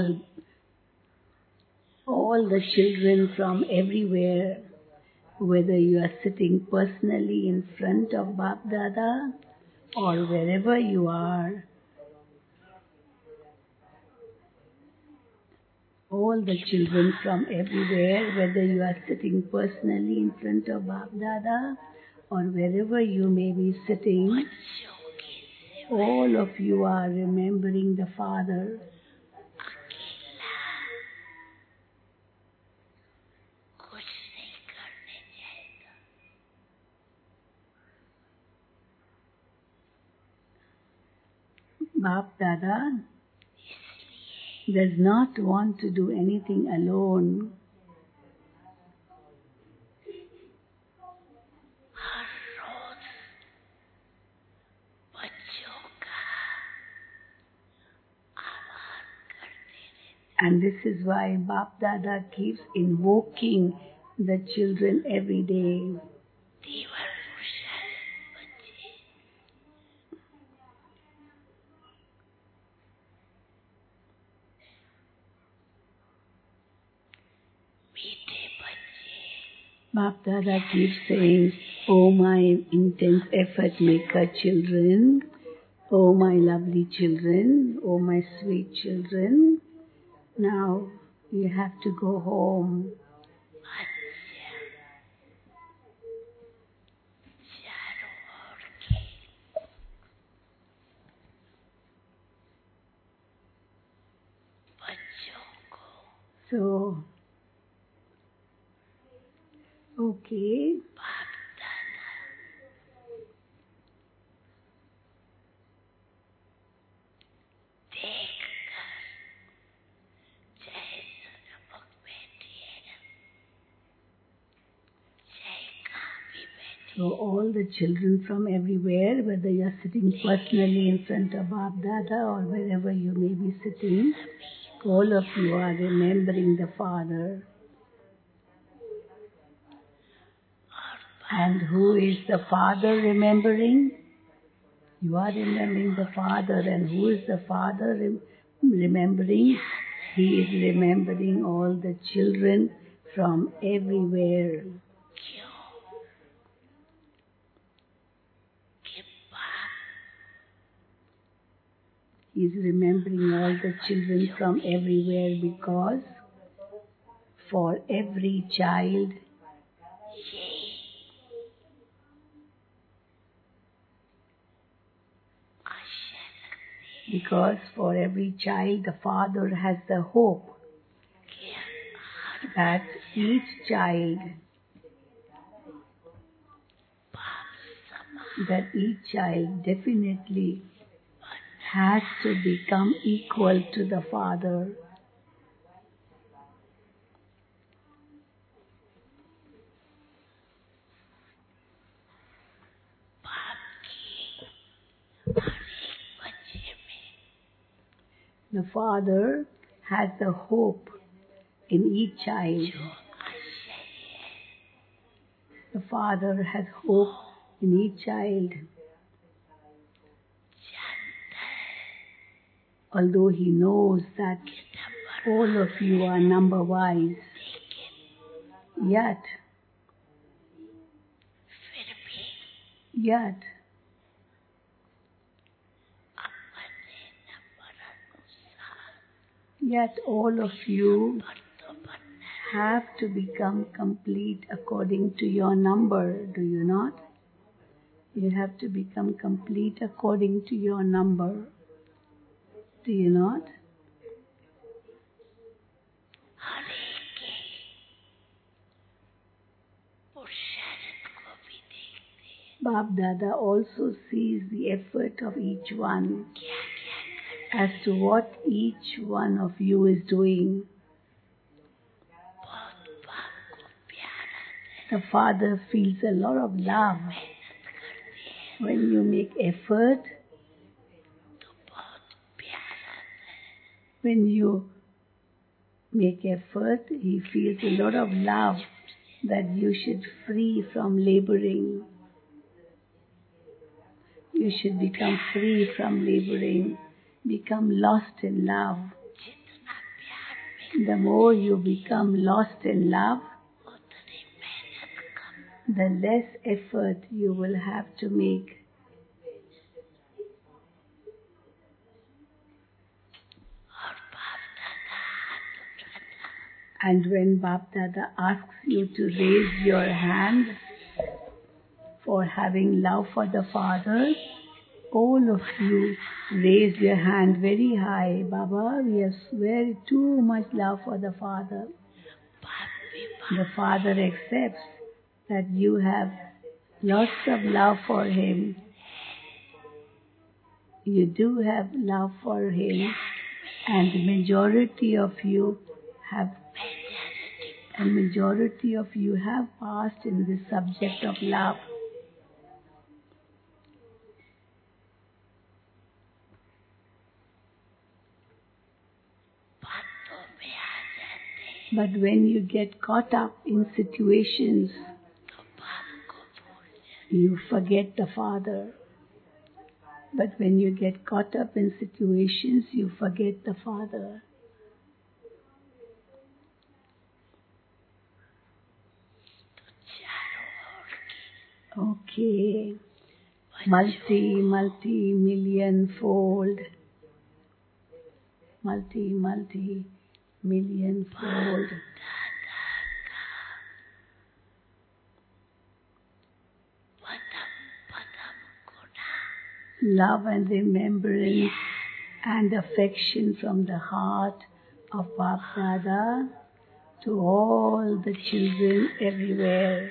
all the children from everywhere, whether you are sitting personally in front of Bap Dada or wherever you are, all the children from everywhere, whether you are sitting personally in front of Bap Dada or wherever you may be sitting, all of you are remembering the Father. Bap Dada does not want to do anything alone. And this is why Bap Dada keeps invoking the children every day. Bap Dada keeps saying, "Oh my intense effort maker children, oh my lovely children, oh my sweet children, now you have to go home." So, okay. So all the children from everywhere, whether you are sitting personally in front of Bap Dada or wherever you may be sitting, all of you are remembering the Father. And who is the Father remembering? You are remembering the Father. And who is the Father remembering? He is remembering all the children from everywhere. क्यों कि बाप He is remembering all the children from everywhere because for every child ये आशा रखते because for every child the Father has the hope कि हर that each child बाप समान definitely has to become equal to the Father. बाप की हर एक बच्चे में The Father has the hope in each child. जो आशय है The Father has hope in each child. जानता है Although He knows that कि number all of you are number wise, लेकिन yet फिर भी Yet, अपने नंबर अनुसार all of you पर तो बनना है have to become complete according to your number, do you not? You have to become complete according to your number, do you not? हर एक के पुरुषार्थ को भी देखते हैं Bab Dada also sees the effort of each one क्या क्या कर as to what each one of you is doing. बहुत बाप को प्यार आता है The Father feels a lot of love मेहनत करते हैं when you make effort, तो बहुत प्यार आता है when you make effort, He feels a lot of love that you should free from laboring. You should become free from laboring, become lost in love. जितना प्यार में The more you become lost in love, उतनी मेहनत कम the less effort you will have to make. और बाप दादा हाथ उठाता And when Bap Dada asks you to raise your hand for having love for the Father, all of you raise your hand very high. Baba, we have very too much love for the Father. बाप भी The Father accepts that you have lots of love for Him. You do have love for Him, and the majority of you have passed in this subject of love. बातों में आ जाते हैं But when you get caught up in situations, तो बाप को भूल जाते you forget the Father. But when you get caught up in situations, you forget the Father. तो चारों ओर की Okay. Multi-million fold. Multi-million fold. दादा का पदम पदम गुना Love and remembrance and affection from the heart of Bap Dada to all the children everywhere.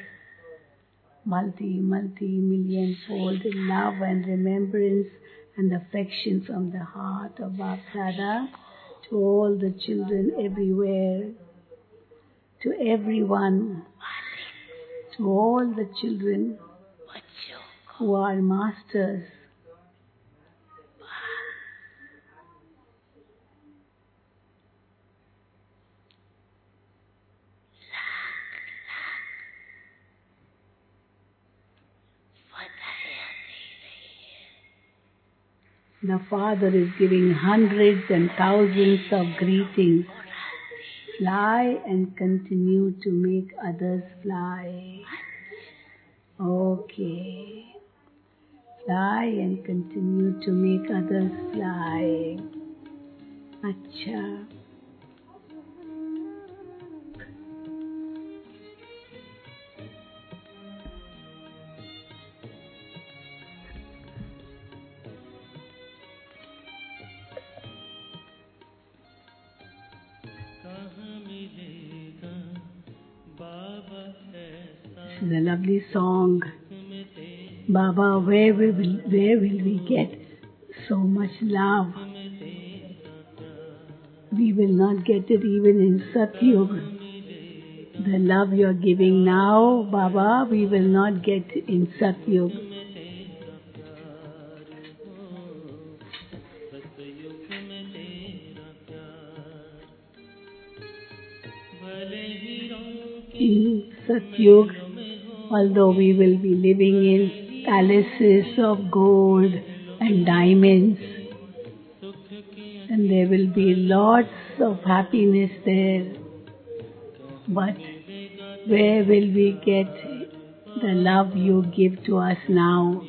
Multi-million fold love and remembrance and affection from the heart of Bap Dada to all the children everywhere, to everyone, to all the children बच्चों को who are masters. The Father is giving hundreds and thousands of greetings. Fly and continue to make others fly. Okay. Fly and continue to make others fly. Acha. This is a lovely song. Baba, where will we get so much love? We will not get it even in Satyuga. The love you are giving now, Baba, we will not get in Satyuga. In Satyuga, although we will be living in palaces of gold and diamonds, and there will be lots of happiness there, but where will we get the love you give to us now?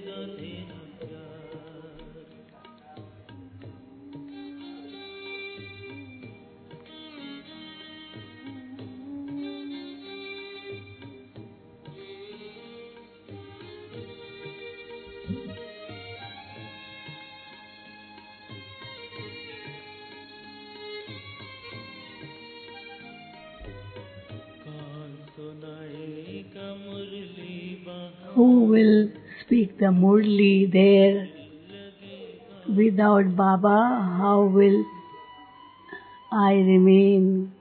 Who will speak the Murli there? Without Baba, how will I remain?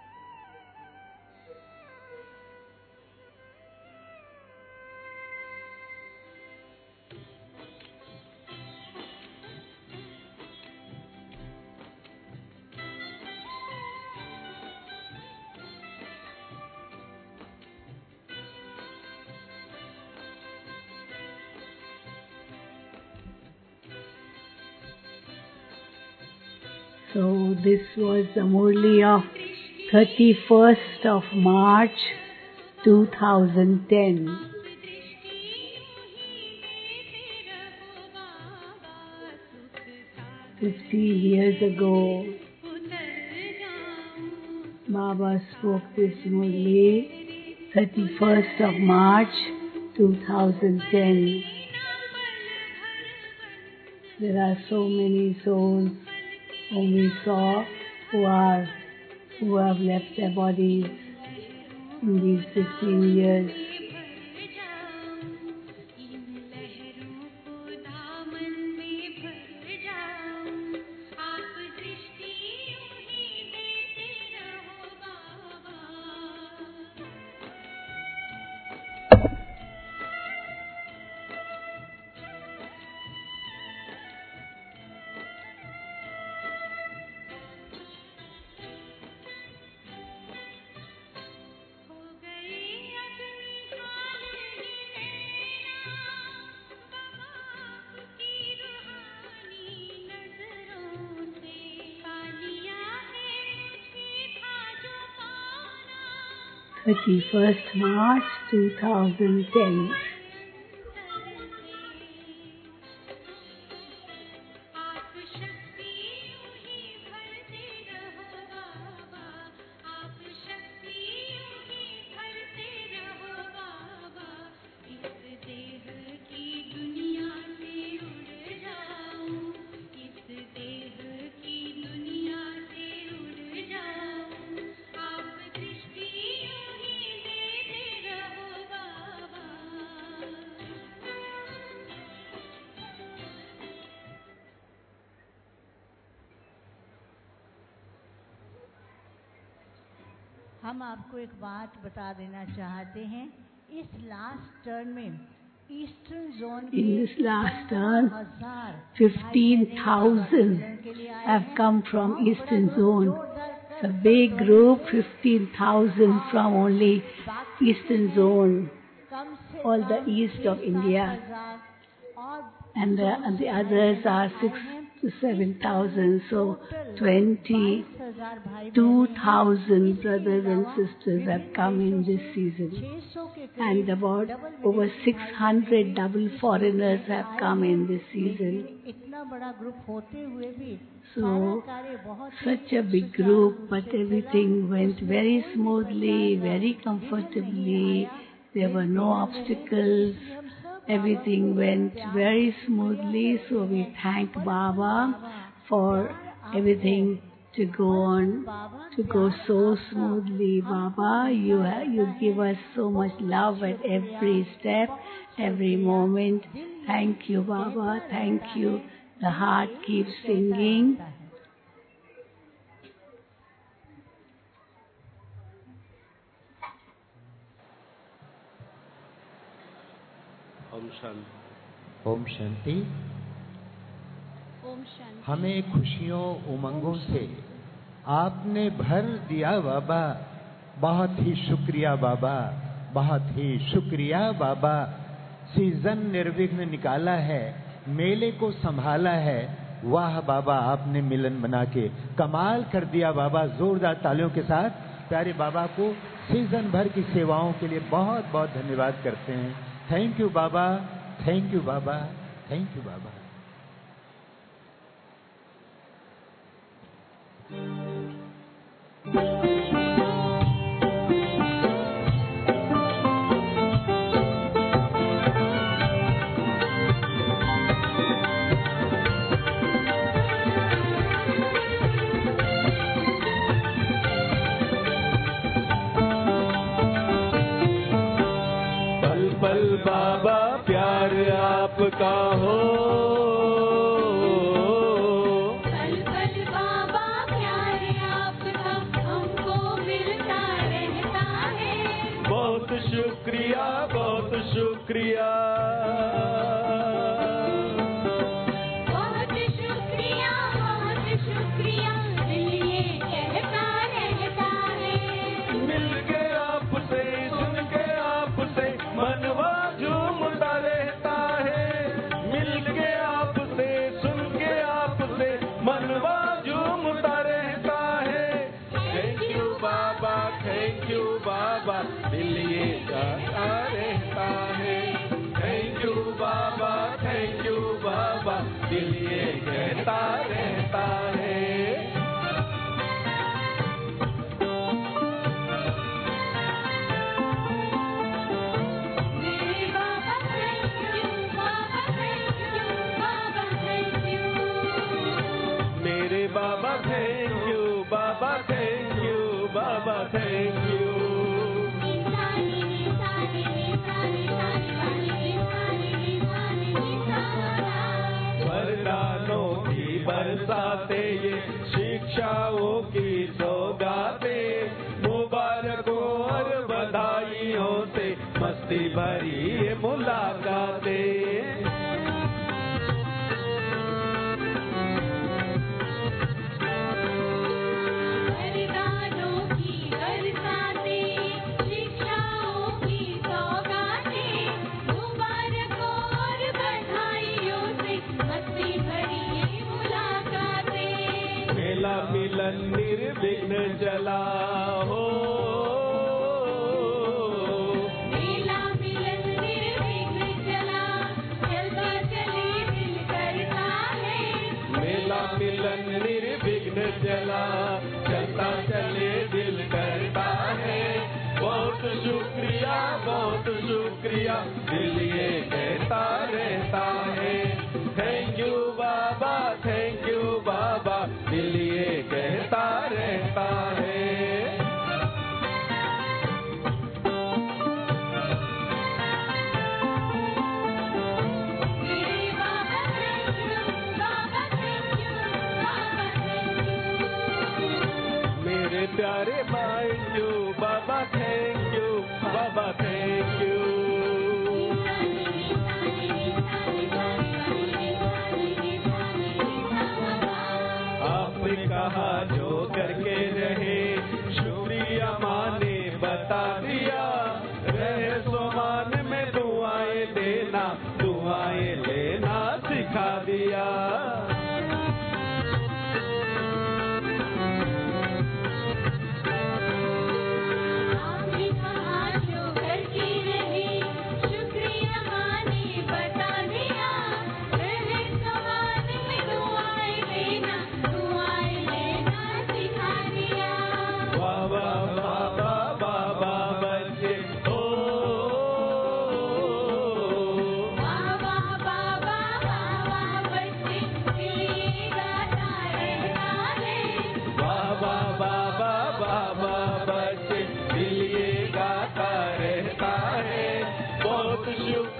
So this was the Murli of 31st of March 2010. "50 years ago, Baba spoke this Murli, 31st of March 2010. There are so many souls whom we saw who have left their bodies in these 15 years. March 2010. हम आपको एक बात बता देना चाहते हैं, इस last turn में eastern zone In this last turn, 15,000 have come from Eastern Zone. It's a big group, 15,000 from only Eastern Zone, all the east of India. और and the others are 6 to 7,000. So 22,000 brothers and sisters have come in this season, and about over 600 double foreigners have come in this season. So such a big group, but everything went very smoothly, very comfortably. There were no obstacles. Everything went very smoothly. So we thank Baba for everything to go on, to go so smoothly. Baba, you give us so much love at every step, every moment. Thank you, Baba. Thank you. The heart keeps singing. ओम शांति। ओम शांति। ओम शांति। हमें खुशियों उमंगों से आपने भर दिया बाबा। बहुत ही शुक्रिया बाबा, बहुत ही शुक्रिया बाबा। सीजन निर्विघ्न निकाला है, मेले को संभाला है। वाह बाबा, आपने मिलन बना के कमाल कर दिया बाबा। जोरदार तालियों के साथ प्यारे बाबा को सीजन भर की सेवाओं के लिए बहुत बहुत धन्यवाद करते हैं। Thank you Baba, thank you Baba, thank you Baba. Baba प्यार आपका हो, पल पल बाबा प्यार आपका हमको मिलता रहता है। बहुत शुक्रिया, बहुत शुक्रिया, बहुत शुक्रिया, बहुत शुक्रिया, दिल ये कहता रहता है। मिल के आपसे, सुन के आपसे मनवा झूमता रहता है। मिल के आपसे, सुन के आपसे मनवा झूमता रहता है। Thank you Baba, thank you Baba, दिल ये गाता रहता है। Thank you Baba, thank you Baba, दिल ये कहता रहता है। मेरे Baba thank you, Baba thank you, Baba thank you. मेरे Baba thank you, Baba thank you, Baba thank you. निशानी निशानी निशानी निशानी निशानी निशानी निशाना। वरदानों की बरसाते, ये शिक्षाओं की सौगाते, मुबारकों और बधाइयों से मस्ती भरी ये मुलाकातें। वरदानों की बरसातें, शिक्षाओं की सौगातें, मुबारकों और बधाइयों से मस्ती भरी ये मुलाकातें। मेला मिलन निर्विघ्न चला हो, मेला मिलन निर्विघ्न चला, चलता चले दिल करता है। मेला मिलन निर्विघ्न चला, चलता चले दिल करता है। बहुत शुक्रिया, बहुत शुक्रिया, दिल ये कहता रहता है। Thank you Baba, thank you Baba, दिल ये कहता रहता है। मेरे Baba thank you, Baba thank you, Baba thank you. मेरे प्यारे भाई you Baba, thank you Baba, thank you. निशानी निशानी निशानी निशानी निशानी निशाना। आपने कहा जो करके रहे, शुक्रिया माने बता दिया। रहे सो मान में दुआएं देना, दुआएं लेना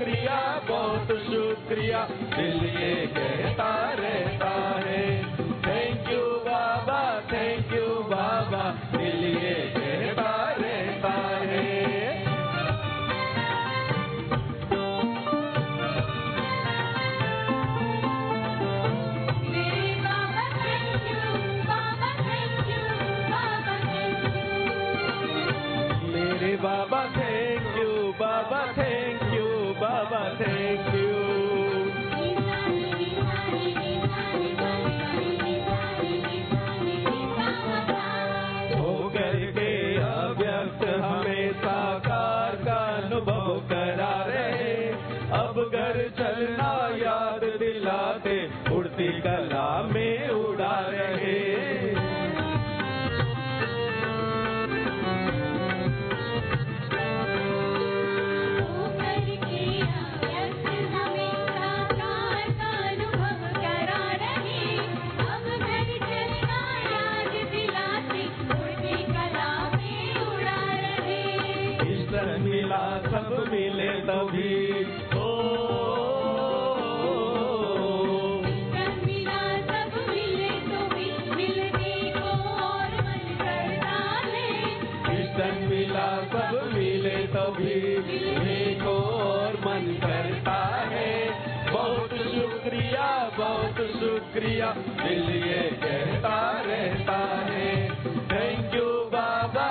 शुक्रिया बहुत शुक्रिया दिल ये कहता रहता है। थैंक यू बाबा दिल ये कहता रहता है। मेरे Baba thank you Baba thank you Baba thank you. होकर के अव्यक्त हमें साकार का अनुभव करा रहे। अब घर चलना याद दिलाते उड़ती कला में उड़ा रहे। मिला सब मिले तभी ओ मिला सब मिले तभी मिलने को और मन करता है। कृष्ण मिला सब मिले तभी मिलने को और मन करता है। बहुत शुक्रिया दिल ये कहता रहता है। थैंक यू बाबा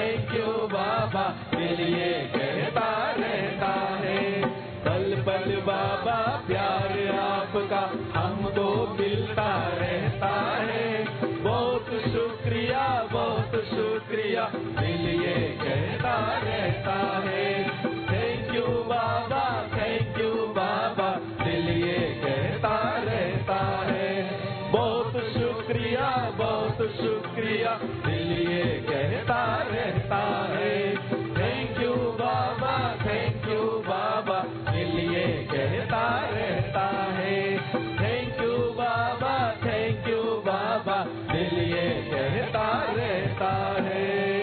दिल ये कहता रहता है। पल पल बाबा प्यार आपका हमको मिलता रहता है। बहुत शुक्रिया दिल ये कहता रहता है। थैंक यू बाबा दिल ये कहता रहता है। बहुत शुक्रिया दिल ये कहता रहता है। थैंक यू बाबा दिल ये कहता रहता है। थैंक यू बाबा दिल ये कहता रहता है।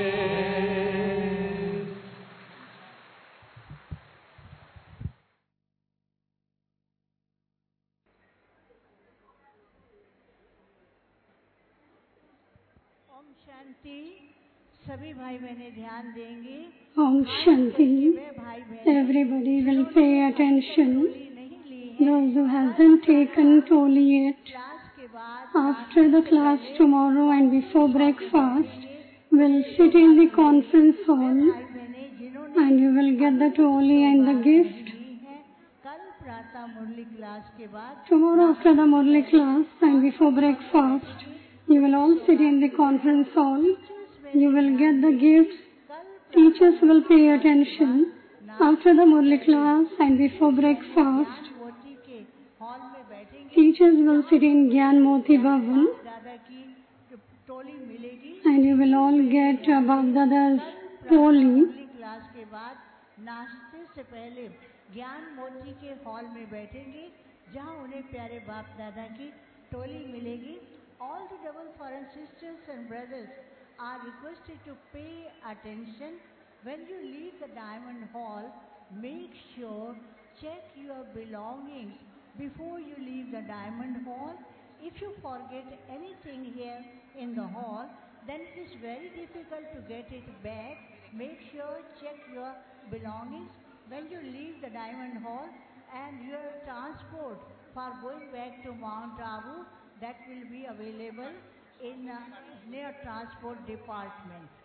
ओम शांति। सभी भाई बहनें ध्यान देंगे। Om Shanti. भाई बहन Everybody will pay attention. नहीं ली है Those who hasn't taken Toli yet, class के बाद after the class tomorrow and before breakfast, will sit in the conference hall भाई बहनें जिन्होंने and you will get the Toli and the gift. ली है, कल प्रातः मुरली क्लास के बाद Tomorrow after the Murli class and before breakfast, you will all sit in the conference hall. You will get the gifts. Teachers will pay attention. After the Murli class and before breakfast, मोती के hall में बैठेंगे। teachers will sit in Gyan Moti Bhavan दादा की टोली मिलेगी। and you will all get Bab-Dada's Toli. Murli class के बाद नाश्ते से पहले ज्ञान मोती के हॉल में बैठेंगे, जहां उन्हें प्यारे बाप दादा की टोली मिलेगी। All the double foreign sisters and brothers are requested to pay attention. When you leave the diamond hall, make sure check your belongings before you leave the diamond hall. If you forget anything here in the hall, then it is very difficult to get it back. Make sure check your belongings when you leave the diamond hall, and your transport for going back to Mount Abu, that will be available in near transport department.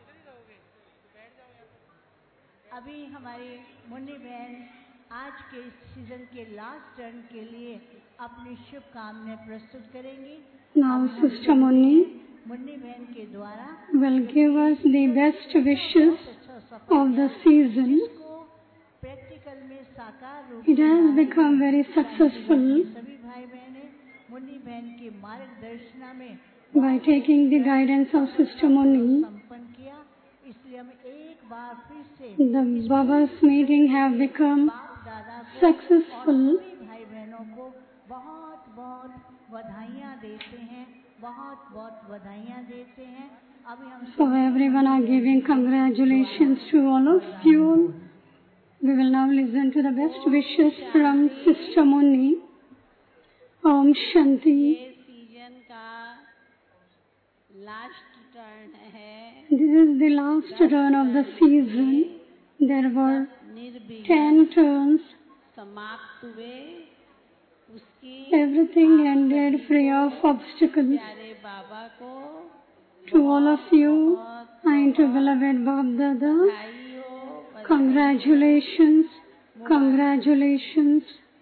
अभी हमारी मुन्नी बहन आज के season के last turn के लिए अपनी शुभकामनाएं प्रस्तुत करेंगी। Now Sister Munni मुन्नी बहन के द्वारा will give us the best wishes of the season. को प्रैक्टिकल में साकार रूप It has become very successful सभी भाई बहनें मुन्नी बहन के मार्गदर्शन में by taking the guidance of Sister Munni. संपन्न किया। इसलिए हम एक बार फिर से The Baba's meeting have become बाप दादा को successful. सभी भाई बहनों को बहुत बहुत बधाइयाँ देते हैं, बहुत बहुत बधाइयाँ देते हैं। अभी हम So everyone are giving congratulations to all of you. We will now listen to the best wishes from Sister Muni. Om Shanti. ये सीजन का लास्ट टर्न है. This is the last turn of the season. There were 10 turns. समाप्त हुए. उसकी Everything ended free of obstacles. प्यारे बाबा को To all of you and to beloved Bab Dada, बधाई हो. congratulations, congratulations.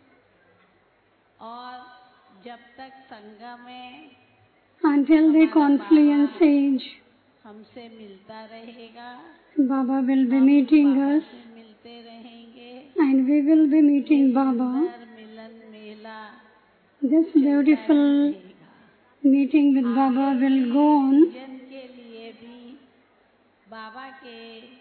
और जब तक संगम में Until the confluence age, हमसे मिलता रहेगा, Baba will be meeting us से मिलते रहेंगे. and we will be meeting Baba. सुंदर मिलन मेला This beautiful meeting with Baba will go on. जन के लिए भी बाबा के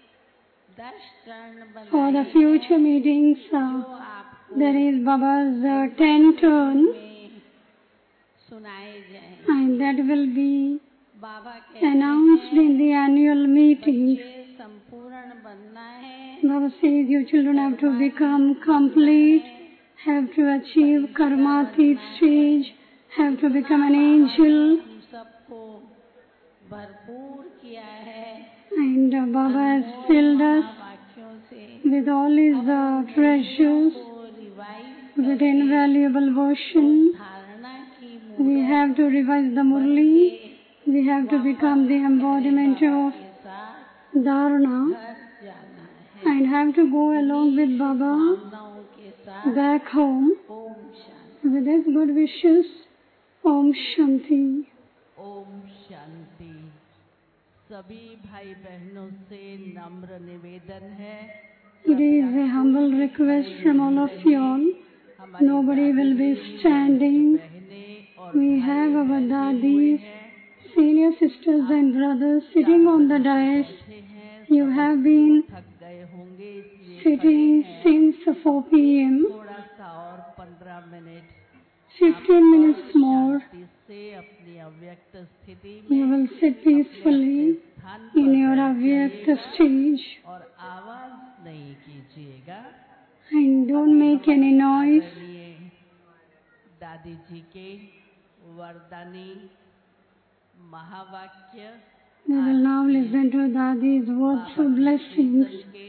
10 टर्न For the बनाए future meetings, जो आपको there is Baba's 10 turns में सुनाए जाएं. and that will be बाबा कहते announced in the annual meetings. हैं संपूर्ण बनना है. Baba says you children have to become complete, have to achieve karmatit stage, have to become an angel, हम सबको भरपूर किया है and Baba has filled us वाक्यों से. with all his treasures, को रिवाइव with invaluable version. धारणा की We have to revise the Murli, we have to become the embodiment of के साथ Dharana घर जाना है. and have to go along with Baba भावनाओं के साथ back home. Om Shanti. With his good wishes, Om Shanti. Om Shanti. सभी भाई बहनों से नम्र निवेदन है. It is a humble request from all of you all. Nobody will be standing. बहनें और We have our dadis, senior sisters and brothers sitting on the dais. हैं. You have been थक गए होंगे इसलिए sitting since 4 p.m. थोड़ा सा और 15 मिनट 15 minutes more. से अपनी अव्यक्त स्थिति You will sit peacefully स्थान in your avyakt stage और आवाज नहीं कीजिएगा. and don't make any noise. आदरणीय दादी जी के वरदानी महावाक्य We will now listen to Dadi's words of blessings. के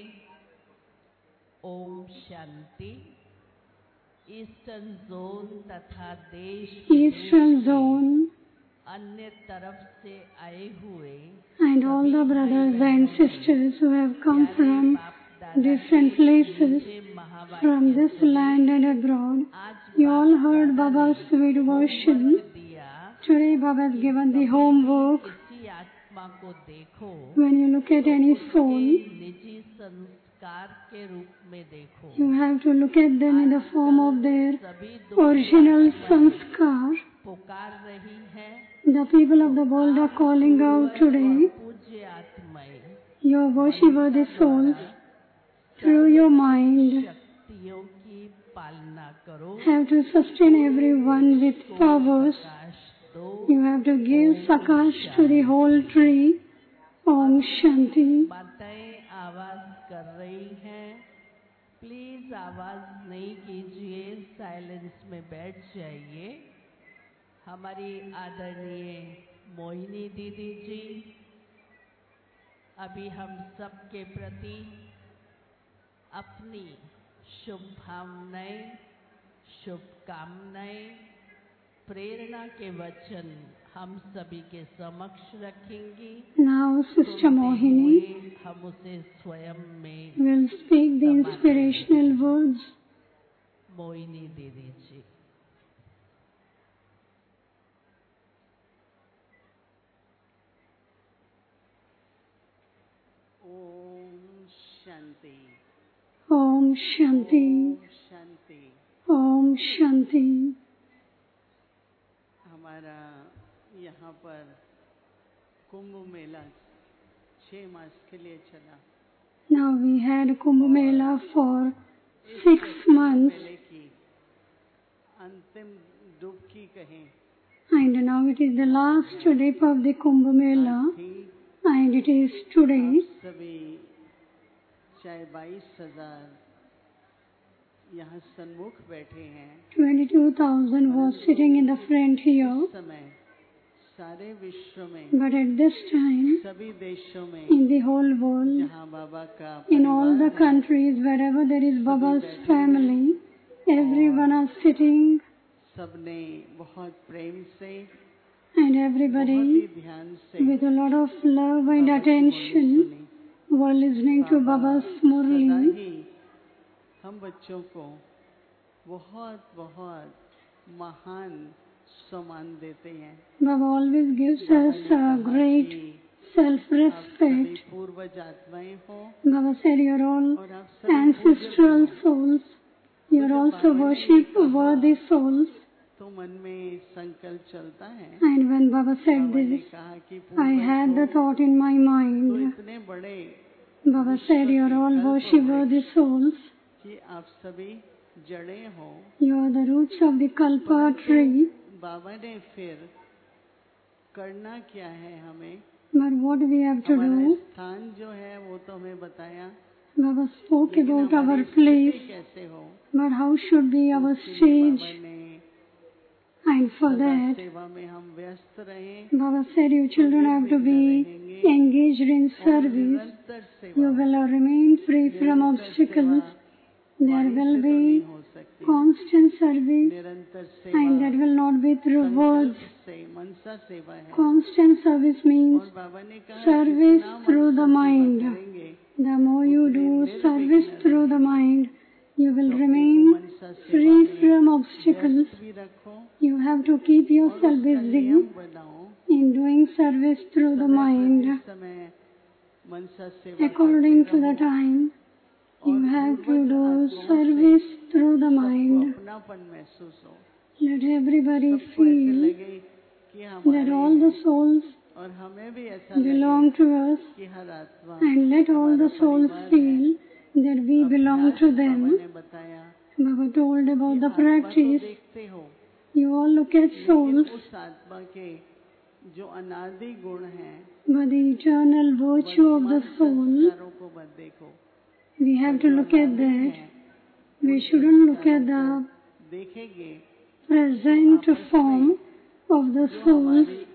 ओम शांति. ईस्टर्न जोन तथा देश Eastern zone अन्य तरफ से आए हुए and all the brothers and sisters who have come from different places from this land and abroad. You all heard Baba's sweet version. दिया. Today Baba has given the homework. इसी आत्मा को देखो, When you look at any soul, निजी संस्कार के रूप में देखो. you have to look at them in the form of their सभी original sanskar. पुकार रही है. The people of the world are calling out today. पूज्य आत्माएं Your worshipworthy souls, through your mind, शक्तियों की पालना करो. have to sustain everyone with powers. प्रकाश दो. You have to give sakash to the whole tree. Om Shanti. माताएं आवाज कर रही हैं. प्लीज आवाज नहीं कीजिए, साइलेंस में बैठ जाइए. हमारी आदरणीय मोहिनी दीदी जी अभी हम सबके प्रति अपनी शुभकामनाएं, शुभकामनाएं, प्रेरणा के वचन हम सभी के समक्ष रखेंगी. Now Sister Mohini हम उसे स्वयं में will speak the inspirational words. Mohini दीदी जी. ओम शांति. Om Shanti. शांति. Om Shanti. हमारा यहाँ पर कुंभ मेला 6 मास के लिए चला. Now we had Kumbh Mela for 6 months मेले की अंतिम डुबकी कहें and now it is the last dip of the Kumbh Mela थी. and it is today. सभी चाहे 22,000 यहाँ सन्मुख बैठे हैं। 22,000 was sitting in the front here. इस समय सारे विश्व में, But at this time, सभी देशों में, in the whole world, जहाँ बाबा का in all the परिवार है, countries, wherever there is Baba's family, everyone are sitting सबने बहुत प्रेम से, and बहुत everybody ही ध्यान से with a lot of love and बाबा की attention बोली सुनी। were listening to Baba's सदा Murli. ही हम बच्चों को बहुत बहुत महान सम्मान देते हैं। Baba always gives बाबा us ने कहा great कि आप self-respect. सभी पूर्वज आत्माएं हो Baba said, you're all और आप सभी ancestral पूज्य हो। souls. You're also worship-worthy souls. तो मन में संकल्प चलता है। And when Baba said बाबा ने this, कहा कि I had the पूर्वज thought in my तो mind. इतने बड़े Baba said, you're all worship-worthy souls. कि आप सभी जड़ें हो। You are the roots of the Kalpa tree. बाबा ने फिर करना क्या है हमें, But what we have to हमारा do, स्थान जो है वो तो हमें बताया, Baba spoke लेकिन about हमारी our स्थिति place. कैसे हो, But how should be our उसके लिए stage? बाबा ने And for सदा that, सेवा में हम व्यस्त रहें Baba said, you children have to be engaged in और service. निरंतर सेवा You will remain free from निरंतर obstacles. सेवा There वाणी will से तो नहीं be हो सकती, constant service, निरंतर and that सेवा will not be through words. संकल्प से मनसा सेवा है। Constant service means और बाबा ने कहा service जितना through the मनसा mind. सेवा करेंगे, The more you do service through the mind, you will remain मनसा सेवा free में from obstacles. व्यस्त भी रखो You have to keep और yourself उसका busy नियम बनाओ। in doing service through the mind. समय समय मनसा सेवा According करते to the रहो time, you और have to पूर्वज do आत्माओं service through the सबको mind. अपनापन महसूस हो, Let everybody सबको ऐसे feel लगे कि that all the हमारे souls और हमें भी ऐसा belong लगे to us, कि हर आत्मा and let all हमारा the souls परिवार है। feel that we belong to अभ्यास them. बाबा ने बताया Baba told about कि the आत्मा तो practice. देखते हो, You all look at लेकिन souls, उस आत्मा के जो अनादि गुण हैं, but the eternal virtue of the वर्तमान soul, संस्कारों को मत देखो, we have to जो look at अनादि that. हैं, We उन shouldn't look at संस्कारों the को देखेंगे present तो आपस form में of the जो souls. हमारी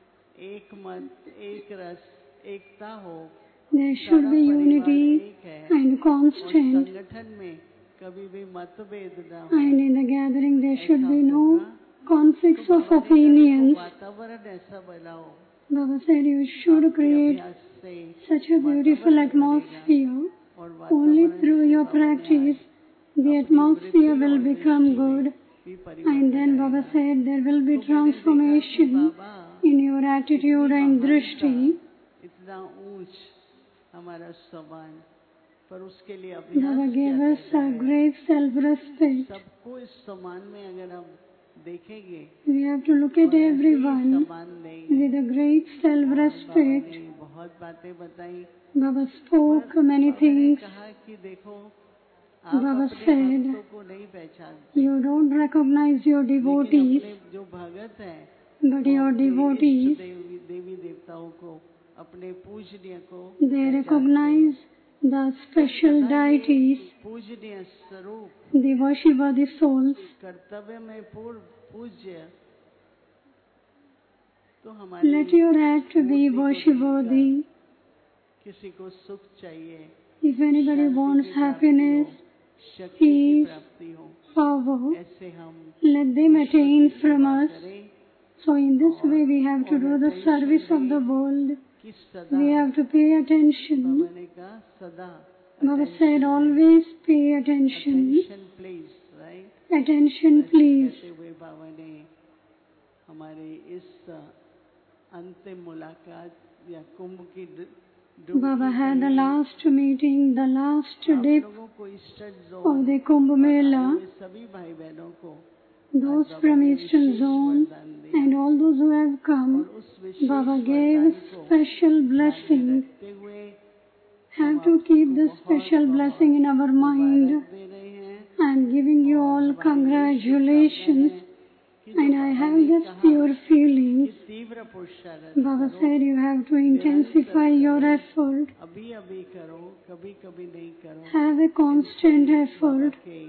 एक मत, एक रस, एकता हो, There should सारा be परिवार unity एक है and और constant, संगठन में कभी भी मतभेद न हो, and in the gathering there should ऐसा be no होगा। conflicts तो of बाबा ने कहा, opinions. देखो, वातावरण ऐसा बनाओ, Baba said you should आपके create अभ्यास से such a beautiful वातावरण atmosphere. और Only वातावरण through से your बाबा ने practice आज the अपनी atmosphere वृत्ति will और become दृष्टि में good. भी And परिवर्तन then Baba आएगा। said there will be तो मैंने देखा कि transformation Baba in your attitude इतनी and महानता, drishti. इतना ऊंच हमारा सम्मान, पर उसके लिए Baba अभ्यास gave क्या us करना a है? great self-respect. सबको इस सम्मान में अगर हम देखेंगे We have to look at और ऐसे ही everyone सम्मान देंगे। with a great Baba self-respect. ने बहुत बातें बताई, Baba spoke many बाबा ने things. कहा कि देखो आप Baba अपने said, भक्तों को नहीं पहचानते, you don't recognize your लेकिन devotees, अपने जो भगत हैं but वो your अपने devotees, इष्ट देवी देवताओं को, अपने पूजनीय को they पहचानते हैं। recognize the special deities, पूजनीय स्वरूप, the worship of the souls. कर्तव्य में पूज्य, तो हमारी Let your act be मूर्ति को worship-worthy. देखकर किसी को सुख चाहिए, If anybody शांति wants की प्राप्ति happiness, हो, शक्ति की peace, प्राप्ति हो, power, ऐसे हम let them attain ईश्वर की from सेवा us. करें So in this way we have to do the service of the world. कि सदा, We have to pay attention. बाबा ने कहा सदा, Baba said always pay attention. attention please, right? Attention ऐसे please. कहते हुए बाबा ने हमारे इस अंतिम मुलाकात या कुंभ की Baba had the last meeting, the last आप dip लोगों को eastern of zone the Kumbh Mela. सभी भाई बहनों को Those from Eastern Zone and all those who have और come, उस विशेष Baba वरदान gave को special ध्यान में blessing. रखते हुए Have to keep the special blessing in our mind. मुबारक दे रहे हैं I am giving you all congratulations. कि And I have this pure feeling. कि तीव्र पुरुषार्थ Baba करो, said you have to intensify your effort. अभी अभी करो, कभी कभी नहीं करो, Have a constant effort. के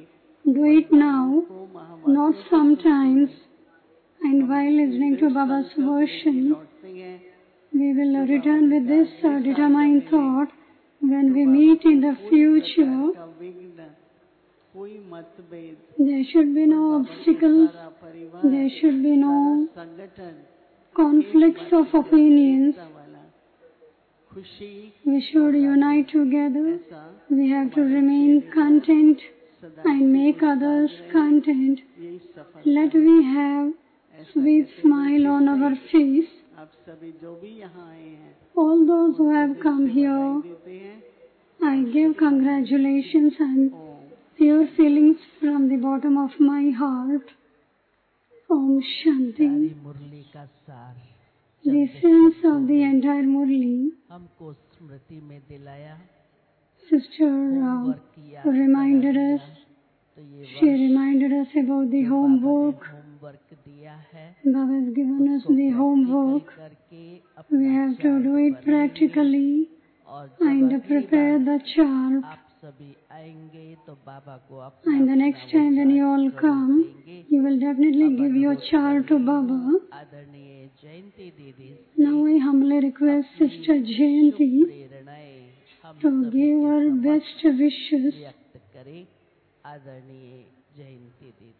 Do it now, not sometimes. And while listening to Baba's version, we will return with this determined thought. When we meet in the future, कोई मतभेद, there should be no obstacles, there should be no संगठन, conflicts of opinions. वाला खुशी We should unite together. ऐसा We have to remain content सदा and make others content. यही सफल। Let we have sweet smile on our face. आप सभी जो भी यहाँ आए हैं All those who have come here, देते हैं I give congratulations and Om. pure feelings from the bottom of my heart. Om Shanti. सारी मुरली का सार The sense of the entire Murli, हमको स्मृति में दिलाया, Sister होमवर्क किया, reminded us. तो ये She reminded us about the homework. Homework दिया है, Baba has given us the homework. करके We have to do it practically और and prepare the chart. आप सभी आएंगे तो बाबा को And the next time when you all come, you will definitely give your chart to Baba. आदरणीय जयंती दीदी Now I humbly request Sister Jayanti प्रेरणाएं हम to सभी give के her समक्ष best wishes. व्यक्त करें। आदरणीय जयंती दीदी।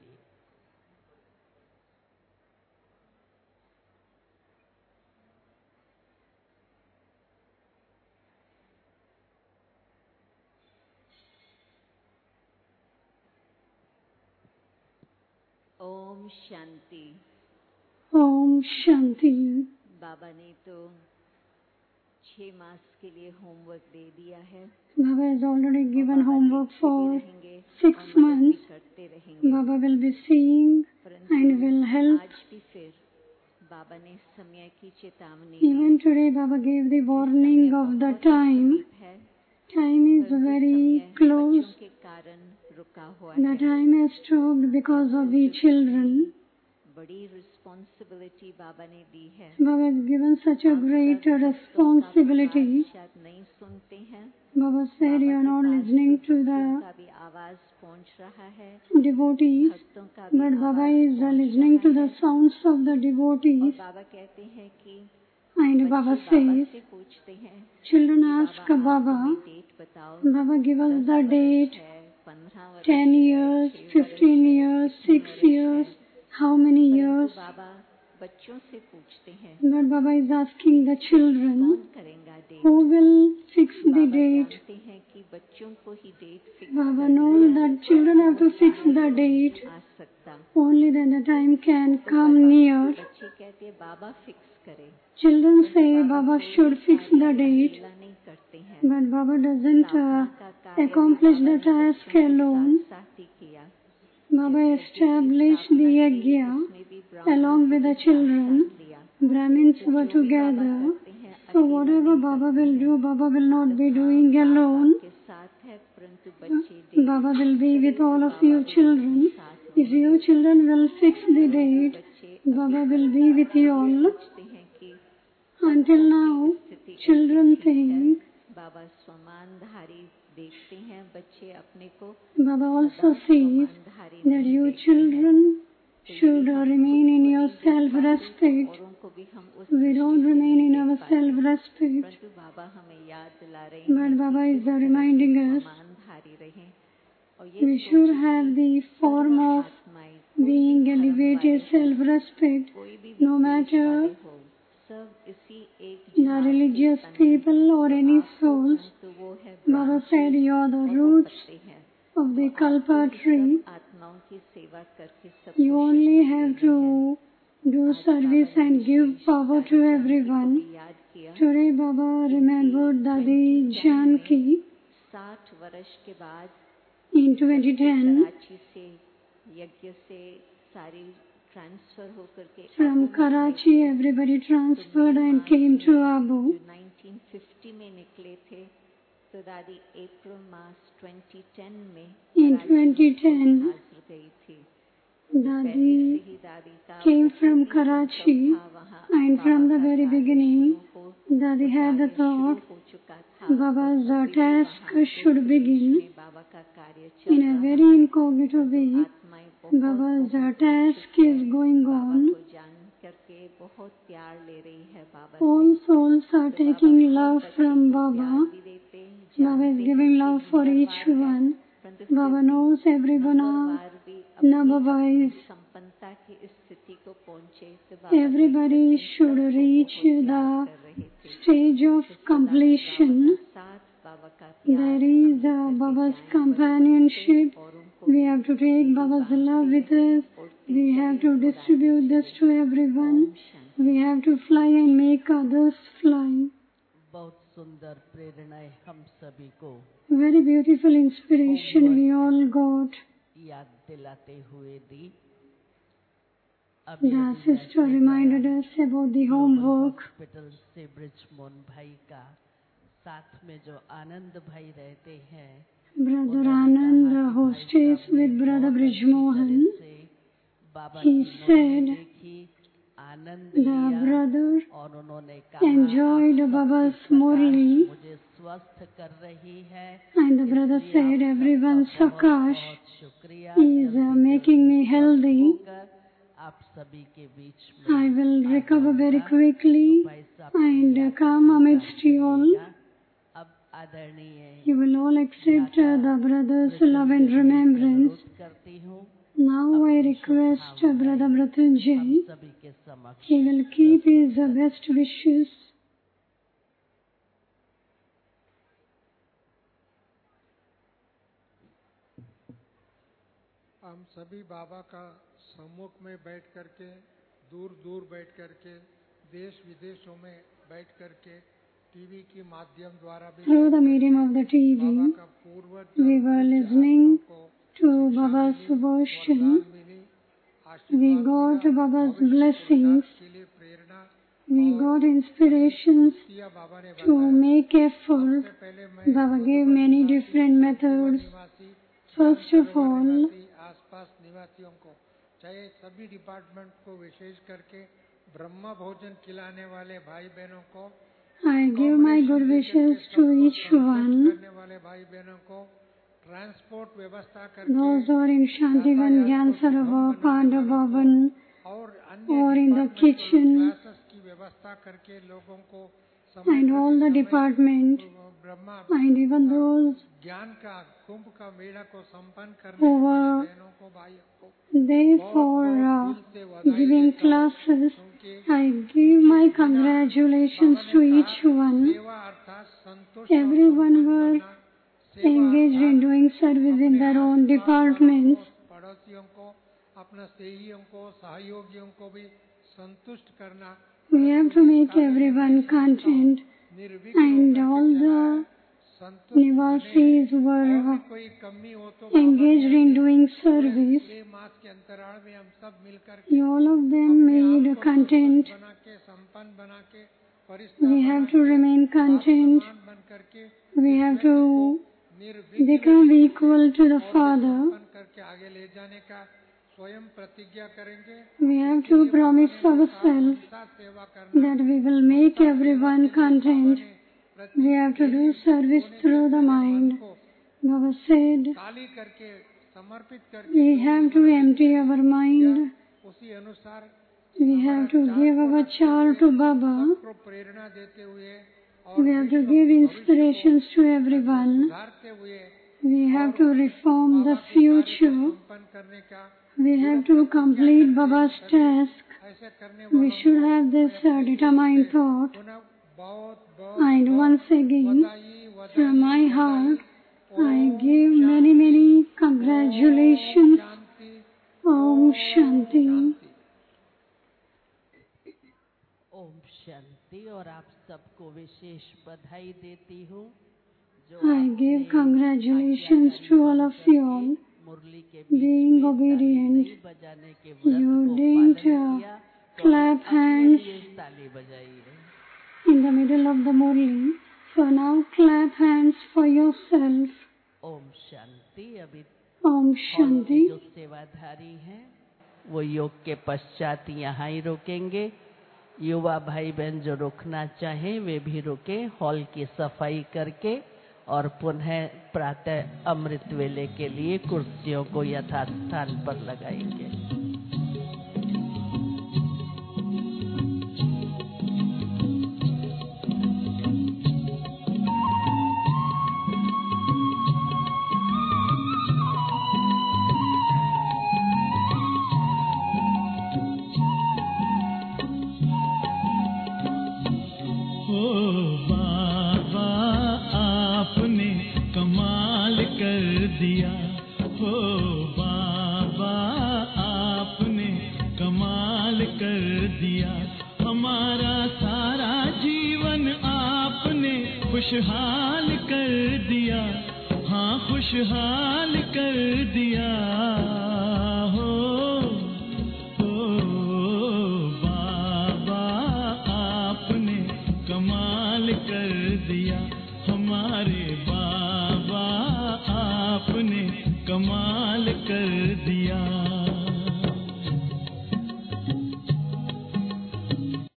ओम शांति। Om Shanti. बाबा ने तो 6 मास के लिए होमवर्क दे दिया है। Baba has already given homework for रहेंगे 6 और मदद भी months. करते रहेंगे। Baba will be seeing and will help. आज भी फिर बाबा ने समय की चेतावनी Even today Baba gave the warning of the time. है। Time is very close. बच्चों के कारण रुका हुआ The है। time has stopped because of the children. बड़ी रिस्पॉन्सिबिलिटी बाबा ने दी है। Baba has given such a great responsibility. शायद नहीं सुनते हैं। Baba said you are not listening to the का भी आवाज पहुंच रहा है। devotees, भक्तों का भी but Baba आवाज is पहुंच listening to रहा the है। sounds of the और devotees. बाबा कहते हैं कि And Baba बच्चे बाबा says, से पूछते हैं, children ask बाबा Baba, हमें डेट बताओ। Baba give us the 10 date, वर्ष है, 15 वर्ष 10 है, years, 6 15 वर्ष है, years, कितने 6 वर्ष years, है। how many परंतु years? बाबा बच्चों से पूछते हैं, But Baba is asking the children, कौन करेगा date. who will fix the Baba date? जानते हैं कि बच्चों को ही date fix Baba knows that children have to fix the date. आ सकता। Only then the time can come near. बच्चे कहते हैं बाबा फिक्स करे। Children say Baba should fix the date. अकेला नहीं करते हैं। But Baba doesn't accomplish the task alone. साथ ही किया। Baba established the yajna उसमें भी ब्राह्मण along with the children. लिया। Brahmins were together. So whatever Baba will do, Baba will not be doing alone. के साथ है परंतु बच्चे Baba will be with all of you children. If you children will fix the date, Baba will be with you all. देखते हैं कि Until now, children think, बाबा समानधारी देखते हैं बच्चे अपने को। Baba also sees that you children should remain in your self-respect. औरों को भी हम उस We don't remain in our self-respect. परंतु बाबा हमें याद दिला रहे But हैं Baba is reminding us समानधारी रहें और we should have the form of आत्माएं being elevated self-respect, कोई भी no matter हो सब इसी एक the religious people or any souls. तो वो है Baba said you are the roots पत्ते हैं। of the kalpa tree. आत्माओं की सेवा करके सब You only have to do service and give power to everyone. याद किया। Today Baba remembered Dadi Janki 60 वर्ष के बाद in 2010. कराची से यज्ञ से सारी ट्रांसफर होकर के From Karachi, everybody transferred and came to Abu. जो 1950 में निकले थे तो दादी अप्रैल मास 2010 में In 2010, हाजिर गई थी। Dadi ही दादी का came from Karachi, and from the very beginning, Dadi had the thought हो चुका था। Baba's task should begin. बाबा बाबा का कार्य चल In a रहा very है। incognito way, आत्माएं बहुत Baba's बहुत task is going Baba on. को जान करके बहुत प्यार ले रही है बाबा All से। souls are तो taking बाबा love हर बच्चे from को Baba. प्यार भी देते हैं, Baba is जानते giving हैं love कि for नंबरवार each है, one. परंतु Baba फिर भी knows everyone of नंबरवार भी Nababa अपनी is. संपन्नता की स्थिति को पहुंचे। तो बाबा Everybody देखते हैं should सबको reach बहुत the प्यार कर रहे थे। stage of तो सदा completion. बाबा का साथ, बाबा का प्यार There is हम लेकर के Baba's जाएं companionship. और उनको We have to take Baba's love with us. We have to distribute this to everyone. We have to fly and make others fly. बहुत सुंदर प्रेरणाएं हम सभी को Very beautiful inspiration we all got. याद दिलाते हुए दी। The sister reminded us about the homework. Hospital से ब्रिजमोहन भाई का साथ में जो आनंद भाई रहते हैं, Brother Anand, who stays with Brother Brijmohan, he said Anand the brother और उन्होंने कहा enjoyed Baba's Murli, मुझे स्वस्थ कर रही है। and the brother said, everyone Sakash बहुत शुक्रिया is making me healthy. आप सभी के बीच में I will recover very quickly and come amidst you all. अब आदरणीय You will all accept the brother's love and remembrance. करती हूँ Now I request Brother Mrityunjay. सभी के समक्ष He will keep his best wishes. हम सभी बाबा का सम्मुख में बैठ करके, दूर दूर बैठ करके, देश विदेशों में बैठ करके, टीवी के माध्यम द्वारा भी Through the medium of the Baba TV, का पूर्वज we were listening to Baba's version. We got Baba's blessings. के लिए प्रेरणा We got inspirations दिया बाबा ने to make effort. पहले मैं Baba gave many different methods. निवासी First of all, निवासी, आसपास निवासियों को, चाहे सभी डिपार्टमेंट को, विशेष करके ब्रह्मा भोजन खिलाने वाले भाई बहनों को, I give my good wishes to each one. करने वाले भाई बहनों को, ट्रांसपोर्ट व्यवस्था करके Those who are in Shantivan, Gyan Sarava, Pandav Bhavan, और or in the kitchen, classes की व्यवस्था करके लोगों को and all the department, Brahma and even those ज्ञान का कुंभ का मेला को संपन्न करने who वाले were बहनों को, भाइयों को there for giving classes. I give my congratulations to each one. सेवा अर्थात संतोष Everyone were engaged in doing service in their own departments. पड़ोसियों को, अपना स्नेहियों को, सहयोगियों को भी संतुष्ट करना, We have to make everyone content, and all the Nivasis were कोई कमी हो तो engaged in doing service. 6 मास के अंतराल में हम सब मिलकर All of them made content. बना के, संपन्न बना के, We have to remain content. बन करके We have to निर्विघ्न become equal to the Father. बन करके आगे ले जाने का स्वयं प्रतिज्ञा करेंगे। We have to promise ourselves साथ सेवा करना, that we will make everyone content. We have to do service through the mind. Baba said, खाली करके, समर्पित करके, we have to empty our mind. उसी अनुसार We have to give our char to Baba. को प्रेरणा देते हुए और We have to give inspirations to everyone. सुधारते हुए We have to reform the future. संपन्न करने का, We have to complete Baba's task. ऐसे करने We should have this determined thought. वाला बहुत And once again, बधाई from my heart, I give many, many congratulations. Shanti Om Shanti. Om Shanti. और आप सबको विशेष बधाई देती हूँ जो I give congratulations to all of you all. मुरली के Being obedient, बजाने के you didn't clap hands लिए ताली बजाइए। in the middle of the Murli. So now clap hands for yourself. Om Shanti. अभी Om Shanti. जो सेवाधारी हैं वो योग के पश्चात यहाँ ही रुकेंगे। युवा भाई बहन जो रुकना चाहें वे भी रुके, हॉल की सफाई करके और पुनः प्रातः अमृत वेले के लिए कुर्सियों को यथास्थान पर लगाएंगे। खुशहाल कर दिया, हाँ खुशहाल कर दिया हो बाबा आपने कमाल कर दिया, हमारे बाबा आपने कमाल कर दिया।